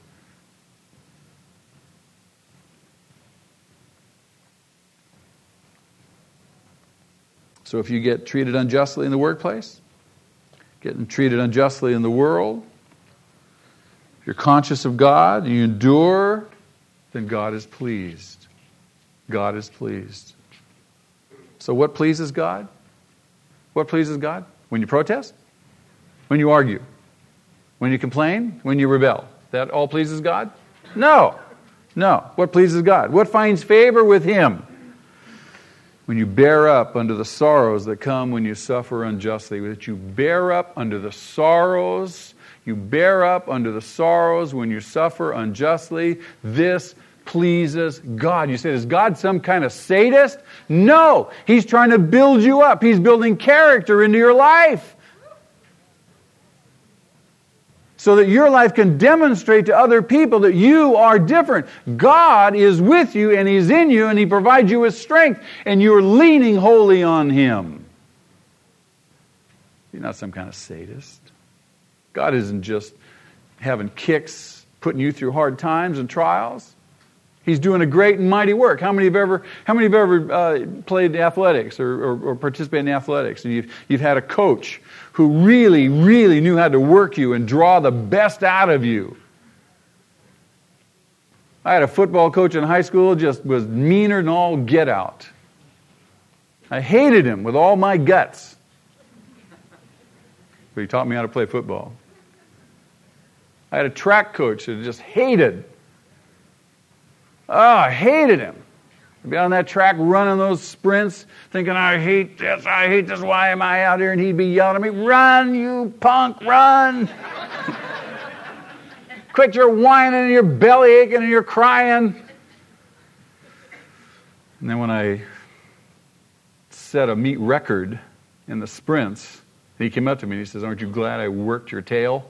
So if you get treated unjustly in the workplace, getting treated unjustly in the world, if you're conscious of God and you endure, then God is pleased. God is pleased. So what pleases God? What pleases God? When you protest? When you argue? When you complain? When you rebel? That all pleases God? No. No. What pleases God? What finds favor with Him? When you bear up under the sorrows that come when you suffer unjustly. That you bear up under the sorrows. You bear up under the sorrows when you suffer unjustly. This pleases God. You say, is God some kind of sadist? No. He's trying to build you up. He's building character into your life. So that your life can demonstrate to other people that you are different. God is with you and He's in you and He provides you with strength and you're leaning wholly on Him. You're not some kind of sadist. God isn't just having kicks, putting you through hard times and trials. He's doing a great and mighty work. How many have ever, how many have ever uh, played athletics or, or, or participated in athletics? And you've, you've had a coach who really, really knew how to work you and draw the best out of you. I had a football coach in high school, just was meaner than all get out. I hated him with all my guts. But he taught me how to play football. I had a track coach that I just hated. Oh, I hated him. I'd be on that track running those sprints, thinking, I hate this, I hate this, why am I out here? And he'd be yelling at me, run, you punk, run. Quit your whining and your belly aching and you're crying. And then when I set a meet record in the sprints, he came up to me and he says, aren't you glad I worked your tail?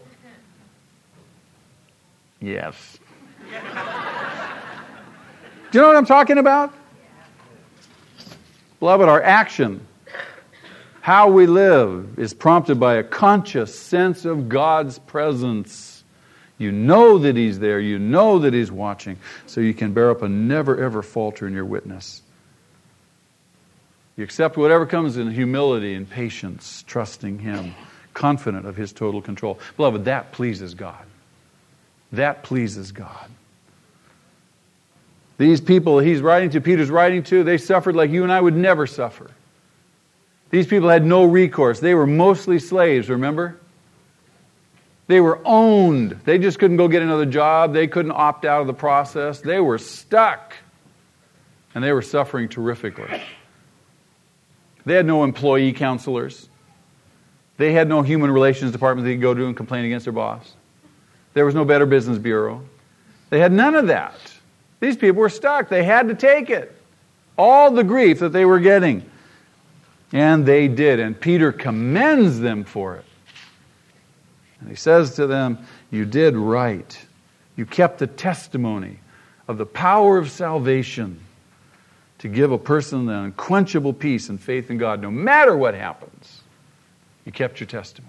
Yes. Do you know what I'm talking about? Beloved, our action, how we live, is prompted by a conscious sense of God's presence. You know that He's there. You know that He's watching. So you can bear up and never, ever falter in your witness. You accept whatever comes in humility and patience, trusting Him, confident of His total control. Beloved, that pleases God. That pleases God. These people he's writing to, Peter's writing to, they suffered like you and I would never suffer. These people had no recourse. They were mostly slaves, remember? They were owned. They just couldn't go get another job. They couldn't opt out of the process. They were stuck. And they were suffering terrifically. They had no employee counselors. They had no human relations department they could go to and complain against their boss. There was no Better Business Bureau. They had none of that. These people were stuck. They had to take it. All the grief that they were getting. And they did. And Peter commends them for it. And he says to them, you did right. You kept the testimony of the power of salvation to give a person an unquenchable peace and faith in God. No matter what happens, you kept your testimony.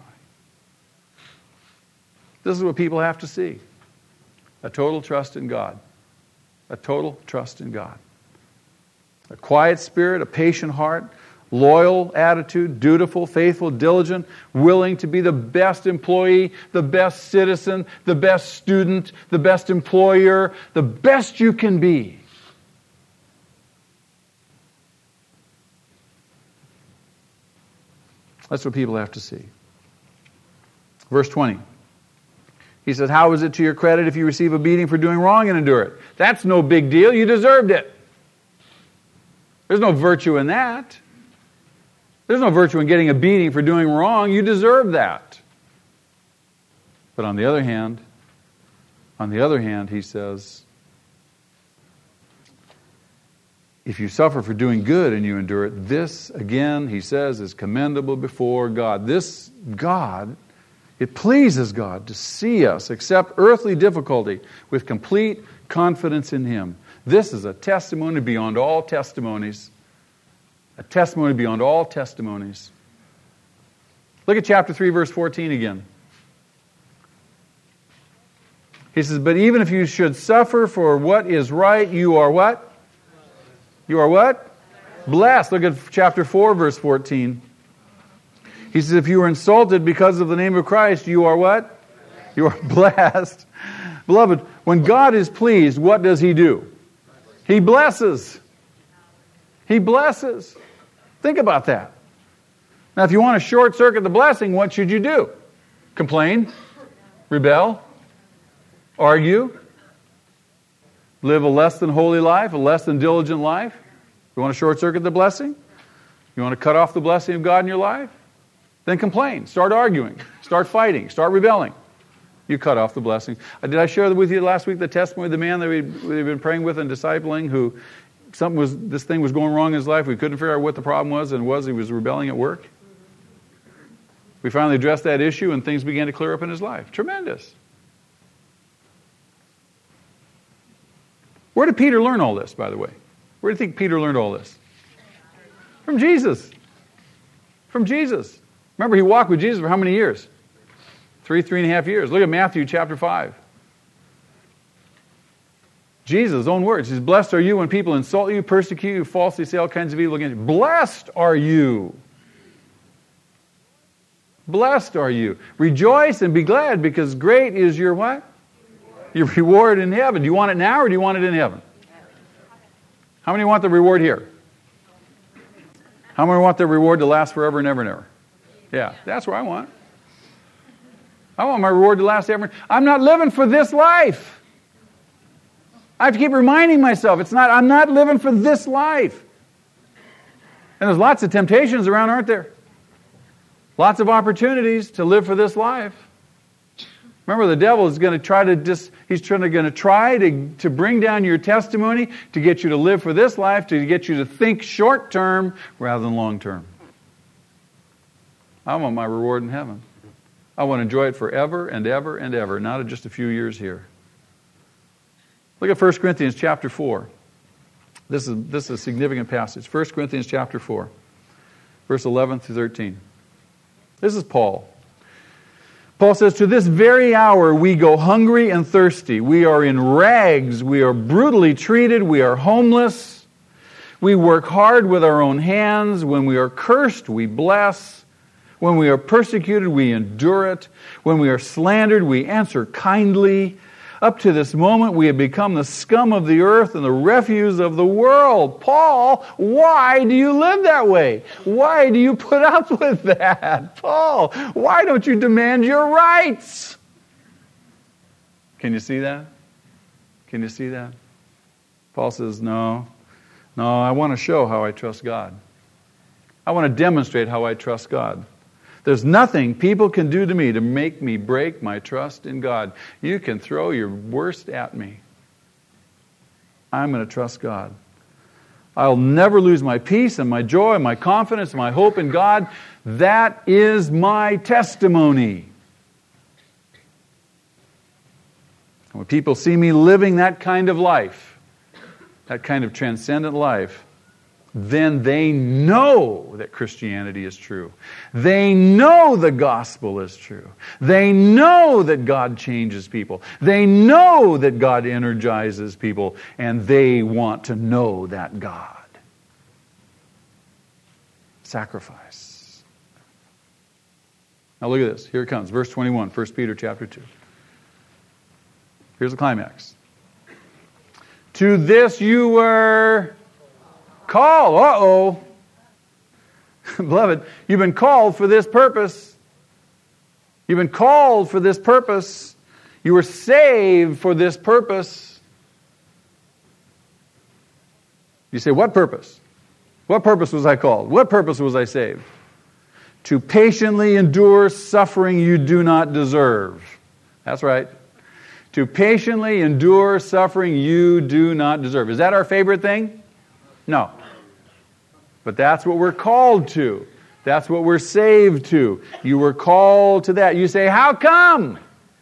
This is what people have to see. A total trust in God. A total trust in God. A quiet spirit, a patient heart, loyal attitude, dutiful, faithful, diligent, willing to be the best employee, the best citizen, the best student, the best employer, the best you can be. That's what people have to see. Verse twenty. He says, how is it to your credit if you receive a beating for doing wrong and endure it? That's no big deal. You deserved it. There's no virtue in that. There's no virtue in getting a beating for doing wrong. You deserve that. But on the other hand, on the other hand, he says, if you suffer for doing good and you endure it, this, again, he says, is commendable before God. This God, it pleases God to see us accept earthly difficulty with complete confidence in Him. This is a testimony beyond all testimonies. A testimony beyond all testimonies. Look at chapter three, verse fourteen again. He says, but even if you should suffer for what is right, you are what? You are what? Blessed. Look at chapter four, verse fourteen. He says, if you are insulted because of the name of Christ, you are what? You are blessed. Beloved, when God is pleased, what does He do? He blesses. He blesses. Think about that. Now, if you want to short circuit the blessing, what should you do? Complain? Rebel? Argue? Live a less than holy life, a less than diligent life? You want to short circuit the blessing? You want to cut off the blessing of God in your life? Then complain. Start arguing. Start fighting. Start rebelling. You cut off the blessing. Uh, Did I share with you last week the testimony of the man that we'd, we'd been praying with and discipling who something was, this thing was going wrong in his life. We couldn't figure out what the problem was, and it was he was rebelling at work. We finally addressed that issue, and things began to clear up in his life. Tremendous. Where did Peter learn all this, by the way? Where do you think Peter learned all this? From Jesus. From Jesus. Remember, he walked with Jesus for how many years? Three, three and a half years. Look at Matthew chapter five. Jesus' own words. He says, blessed are you when people insult you, persecute you, falsely say all kinds of evil against you. Blessed are you. Blessed are you. Rejoice and be glad, because great is your what? Your reward in heaven. Do you want it now, or do you want it in heaven? How many want the reward here? How many want the reward to last forever and ever and ever? Yeah, that's what I want. I want my reward to last ever. I'm not living for this life. I have to keep reminding myself, it's not, I'm not living for this life. And there's lots of temptations around, aren't there? Lots of opportunities to live for this life. Remember, the devil is going to try to just, he's trying to, going to try to, to bring down your testimony, to get you to live for this life, to get you to think short term rather than long term. I want my reward in heaven. I want to enjoy it forever and ever and ever, not just a few years here. Look at First Corinthians chapter four. This is, this is a significant passage. First Corinthians chapter four, verse eleven through thirteen. This is Paul. Paul says, to this very hour we go hungry and thirsty. We are in rags. We are brutally treated. We are homeless. We work hard with our own hands. When we are cursed, we bless. When we are persecuted, we endure it. When we are slandered, we answer kindly. Up to this moment, we have become the scum of the earth and the refuse of the world. Paul, why do you live that way? Why do you put up with that? Paul, why don't you demand your rights? Can you see that? Can you see that? Paul says, no, no, I want to show how I trust God. I want to demonstrate how I trust God. There's nothing people can do to me to make me break my trust in God. You can throw your worst at me. I'm going to trust God. I'll never lose my peace and my joy and my confidence and my hope in God. That is my testimony. And when people see me living that kind of life, that kind of transcendent life, then they know that Christianity is true. They know the gospel is true. They know that God changes people. They know that God energizes people, and they want to know that God. Sacrifice. Now look at this. Here it comes. Verse twenty-one, First Peter chapter two. Here's the climax. To this you were called. Uh-oh. Beloved, you've been called for this purpose. You've been called for this purpose. You were saved for this purpose. You say, what purpose? What purpose was I called? What purpose was I saved? To patiently endure suffering you do not deserve. That's right. To patiently endure suffering you do not deserve. Is that our favorite thing? No. But that's what we're called to. That's what we're saved to. You were called to that. You say, how come?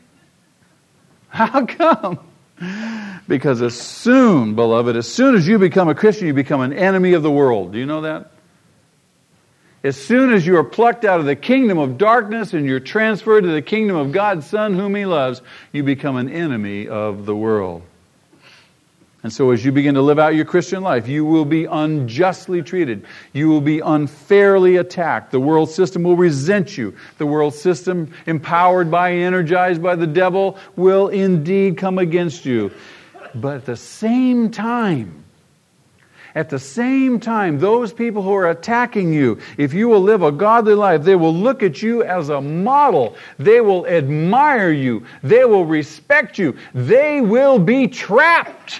How come? Because as soon, beloved, as soon as you become a Christian, you become an enemy of the world. Do you know that? As soon as you are plucked out of the kingdom of darkness and you're transferred to the kingdom of God's Son whom He loves, you become an enemy of the world. And so as you begin to live out your Christian life, you will be unjustly treated. You will be unfairly attacked. The world system will resent you. The world system, empowered by, energized by the devil, will indeed come against you. But at the same time, At the same time, those people who are attacking you, if you will live a godly life, they will look at you as a model. They will admire you. They will respect you. They will be trapped.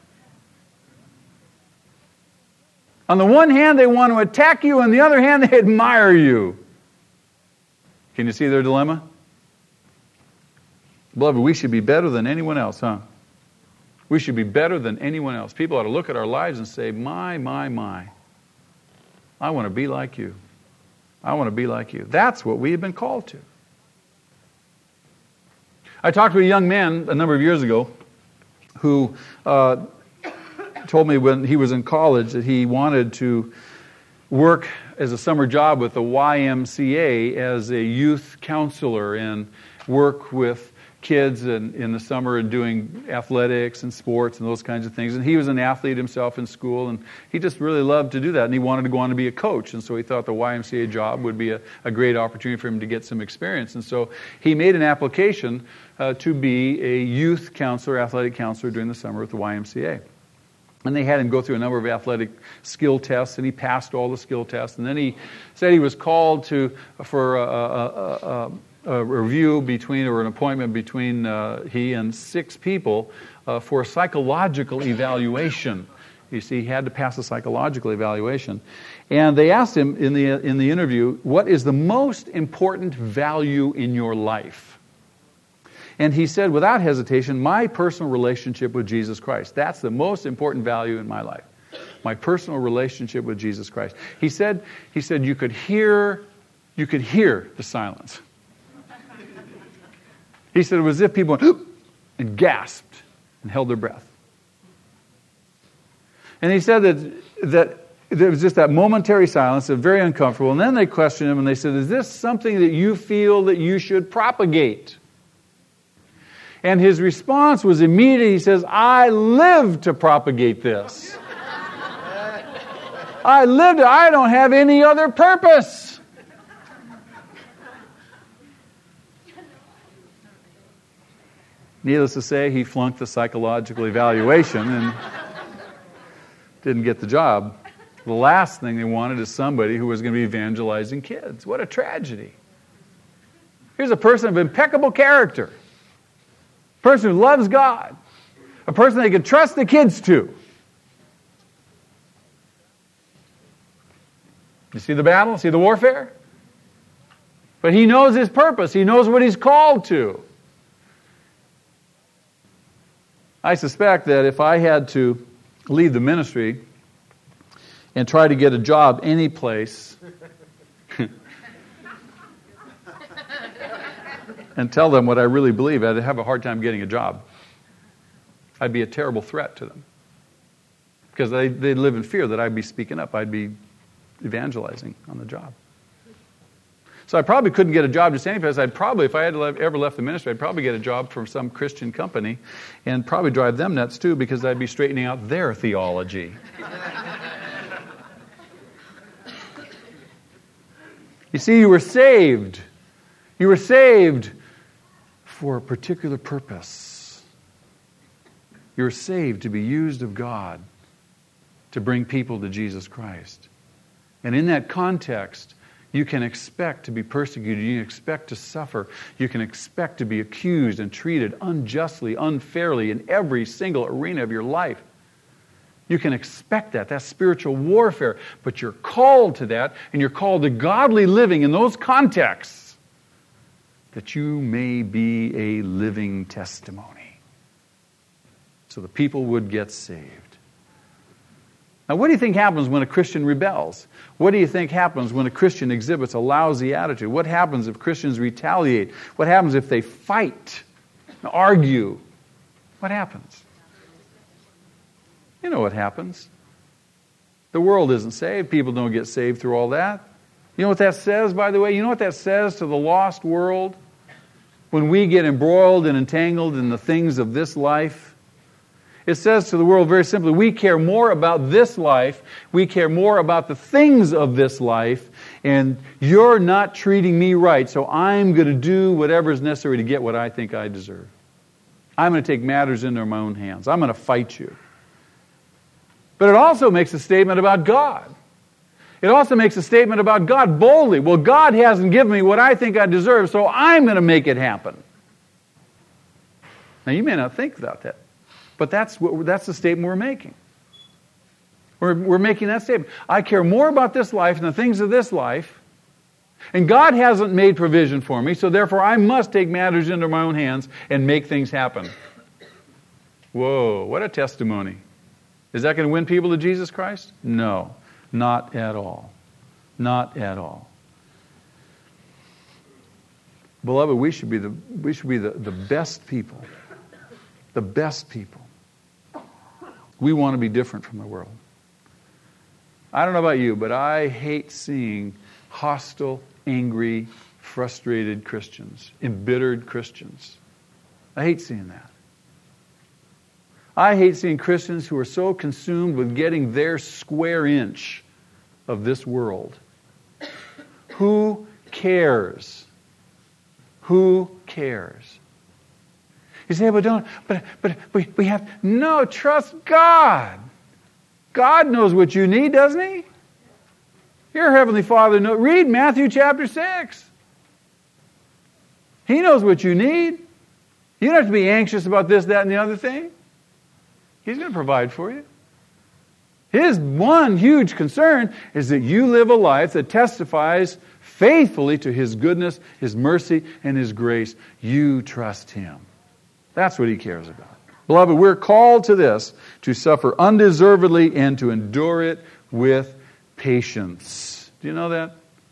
On the one hand, they want to attack you. On the other hand, they admire you. Can you see their dilemma? Beloved, we should be better than anyone else, huh? We should be better than anyone else. People ought to look at our lives and say, my, my, my. I want to be like you. I want to be like you. That's what we have been called to. I talked to a young man a number of years ago who uh, told me when he was in college that he wanted to work as a summer job with the Y M C A as a youth counselor and work with kids in, in the summer and doing athletics and sports and those kinds of things. And he was an athlete himself in school, and he just really loved to do that. And he wanted to go on to be a coach. And so he thought the Y M C A job would be a, a great opportunity for him to get some experience. And so he made an application uh, to be a youth counselor, athletic counselor during the summer with the Y M C A. And they had him go through a number of athletic skill tests, and he passed all the skill tests. And then he said he was called to for a, a, a, a a review between, or an appointment between uh, he and six people uh, for a psychological evaluation. You see, he had to pass a psychological evaluation. And they asked him in the in the interview, what is the most important value in your life? And he said, without hesitation, my personal relationship with Jesus Christ. That's the most important value in my life. My personal relationship with Jesus Christ. He said, he said you could hear, you could hear the silence. He said it was as if people went and gasped and held their breath. And he said that that there was just that momentary silence, very uncomfortable. And then they questioned him and they said, is this something that you feel that you should propagate? And his response was immediate. He says, I live to propagate this. I live to, I don't have any other purpose. Needless to say, he flunked the psychological evaluation and didn't get the job. The last thing they wanted is somebody who was going to be evangelizing kids. What a tragedy. Here's a person of impeccable character. A person who loves God. A person they can trust the kids to. You see the battle? See the warfare? But he knows his purpose. He knows what he's called to. I suspect that if I had to leave the ministry and try to get a job any place and tell them what I really believe, I'd have a hard time getting a job. I'd be a terrible threat to them. Because they, they'd live in fear that I'd be speaking up. I'd be evangelizing on the job. So I probably couldn't get a job just any place. I'd probably, if I had ever left the ministry, I'd probably get a job from some Christian company and probably drive them nuts too, because I'd be straightening out their theology. You see, you were saved. You were saved for a particular purpose. You were saved to be used of God to bring people to Jesus Christ. And in that context, you can expect to be persecuted. You can expect to suffer. You can expect to be accused and treated unjustly, unfairly in every single arena of your life. You can expect that. That's spiritual warfare. But you're called to that, and you're called to godly living in those contexts, that you may be a living testimony. So the people would get saved. Now, what do you think happens when a Christian rebels? What do you think happens when a Christian exhibits a lousy attitude? What happens if Christians retaliate? What happens if they fight, argue? What happens? You know what happens. The world isn't saved. People don't get saved through all that. You know what that says, by the way? You know what that says to the lost world? When we get embroiled and entangled in the things of this life, it says to the world very simply, we care more about this life, we care more about the things of this life, and you're not treating me right, so I'm going to do whatever is necessary to get what I think I deserve. I'm going to take matters into my own hands. I'm going to fight you. But it also makes a statement about God. It also makes a statement about God boldly. Well, God hasn't given me what I think I deserve, so I'm going to make it happen. Now, you may not think about that, but that's what, that's the statement we're making. We're, we're making that statement. I care more about this life and the things of this life, and God hasn't made provision for me, so therefore I must take matters into my own hands and make things happen. Whoa, what a testimony. Is that going to win people to Jesus Christ? No, not at all. Not at all. Beloved, we should be the we should be the, the best people. The best people. We want to be different from the world. I don't know about you, but I hate seeing hostile, angry, frustrated Christians, embittered Christians. I hate seeing that. I hate seeing Christians who are so consumed with getting their square inch of this world. Who cares? Who cares? You say, but don't, but, but we, we have, no, trust God. God knows what you need, doesn't He? Your Heavenly Father knows. Read Matthew chapter six. He knows what you need. You don't have to be anxious about this, that, and the other thing. He's going to provide for you. His one huge concern is that you live a life that testifies faithfully to His goodness, His mercy, and His grace. You trust Him. That's what He cares about. Beloved, we're called to this, to suffer undeservedly and to endure it with patience. Do you know that?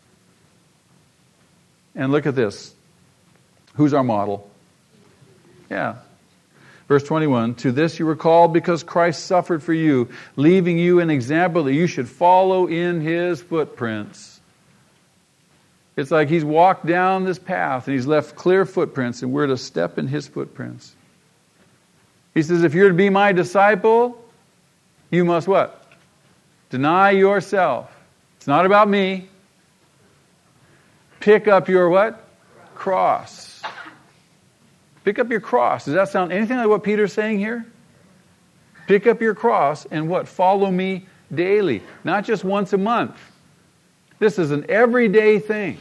And look at this. Who's our model? Yeah. Verse twenty-one, to this you were called because Christ suffered for you, leaving you an example that you should follow in His footprints. It's like He's walked down this path and He's left clear footprints, and we're to step in His footprints. He says, if you're to be my disciple, you must what? Deny yourself. It's not about me. Pick up your what? Cross. Pick up your cross. Does that sound anything like what Peter's saying here? Pick up your cross and what? Follow me daily. Not just once a month. This is an everyday thing.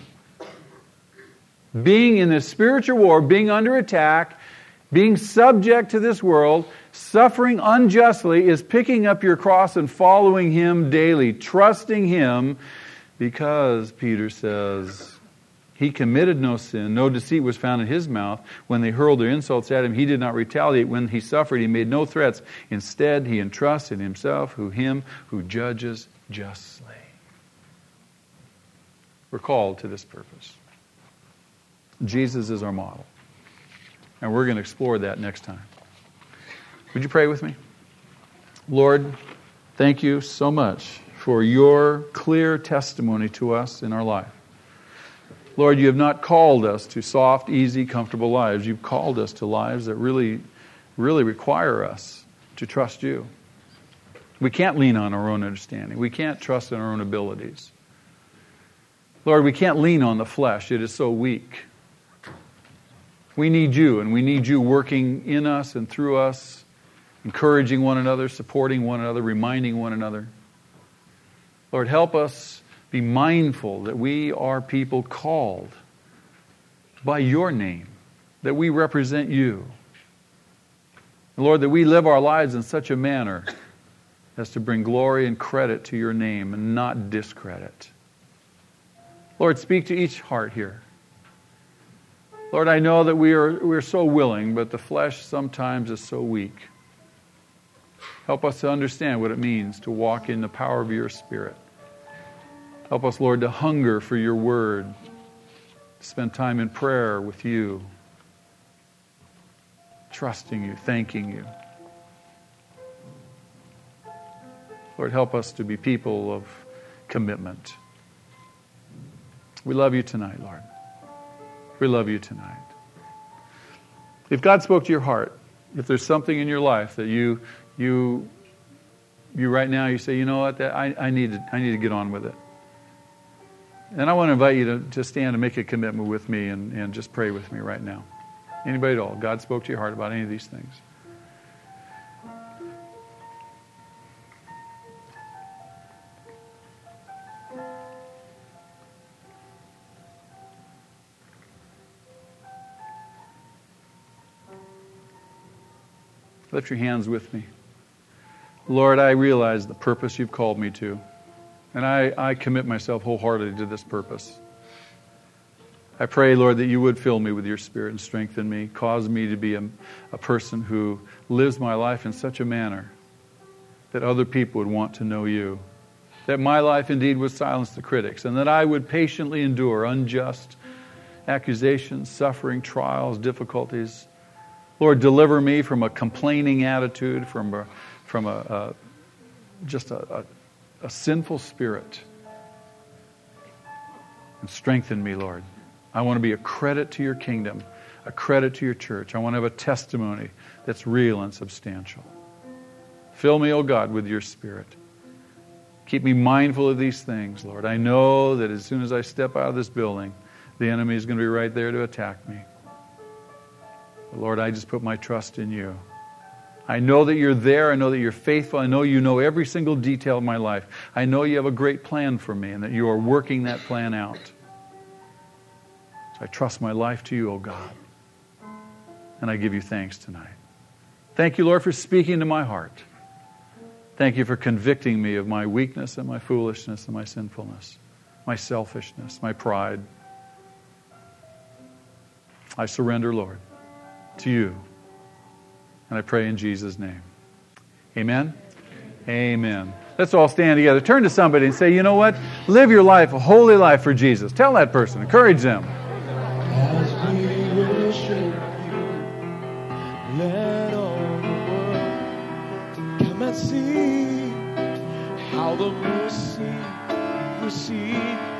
Being in this spiritual war, being under attack, being subject to this world, suffering unjustly, is picking up your cross and following Him daily, trusting Him, because Peter says, He committed no sin, no deceit was found in His mouth. When they hurled their insults at Him, He did not retaliate. When He suffered, He made no threats. Instead, He entrusts in Himself who Him who judges justly. We're called to this purpose. Jesus is our model. And we're going to explore that next time. Would you pray with me? Lord, thank you so much for your clear testimony to us in our life. Lord, you have not called us to soft, easy, comfortable lives. You've called us to lives that really, really require us to trust you. We can't lean on our own understanding. We can't trust in our own abilities. Lord, we can't lean on the flesh. It is so weak. We need you, and we need you working in us and through us, encouraging one another, supporting one another, reminding one another. Lord, help us be mindful that we are people called by your name, that we represent you. And Lord, that we live our lives in such a manner as to bring glory and credit to your name and not discredit. Lord, speak to each heart here. Lord, I know that we are we are so willing, but the flesh sometimes is so weak. Help us to understand what it means to walk in the power of your Spirit. Help us, Lord, to hunger for your word, to spend time in prayer with you, trusting you, thanking you. Lord, help us to be people of commitment. We love you tonight, Lord. We love you tonight. If God spoke to your heart, if there's something in your life that you you you right now you say, you know what, that I, I need to I need to get on with it. And I want to invite you to, to stand and make a commitment with me and, and just pray with me right now. Anybody at all? God spoke to your heart about any of these things. Lift your hands with me. Lord, I realize the purpose you've called me to, and I, I commit myself wholeheartedly to this purpose. I pray, Lord, that you would fill me with your Spirit and strengthen me, cause me to be a, a person who lives my life in such a manner that other people would want to know you, that my life indeed would silence the critics, and that I would patiently endure unjust accusations, suffering, trials, difficulties. Lord, deliver me from a complaining attitude, from a, from a, a just a, a, a sinful spirit, and strengthen me, Lord. I want to be a credit to your kingdom, a credit to your church. I want to have a testimony that's real and substantial. Fill me, O God, with your Spirit. Keep me mindful of these things, Lord. I know that as soon as I step out of this building, the enemy is going to be right there to attack me. But Lord, I just put my trust in you. I know that you're there. I know that you're faithful. I know you know every single detail of my life. I know you have a great plan for me and that you are working that plan out. I trust my life to you, O God. And I give you thanks tonight. Thank you, Lord, for speaking to my heart. Thank you for convicting me of my weakness and my foolishness and my sinfulness, my selfishness, my pride. I surrender, Lord, to you. And I pray in Jesus' name. Amen? Amen. Let's all stand together. Turn to somebody and say, you know what? Live your life, a holy life for Jesus. Tell that person. Encourage them. As we worship you, let all the world come and see how the mercy you receive.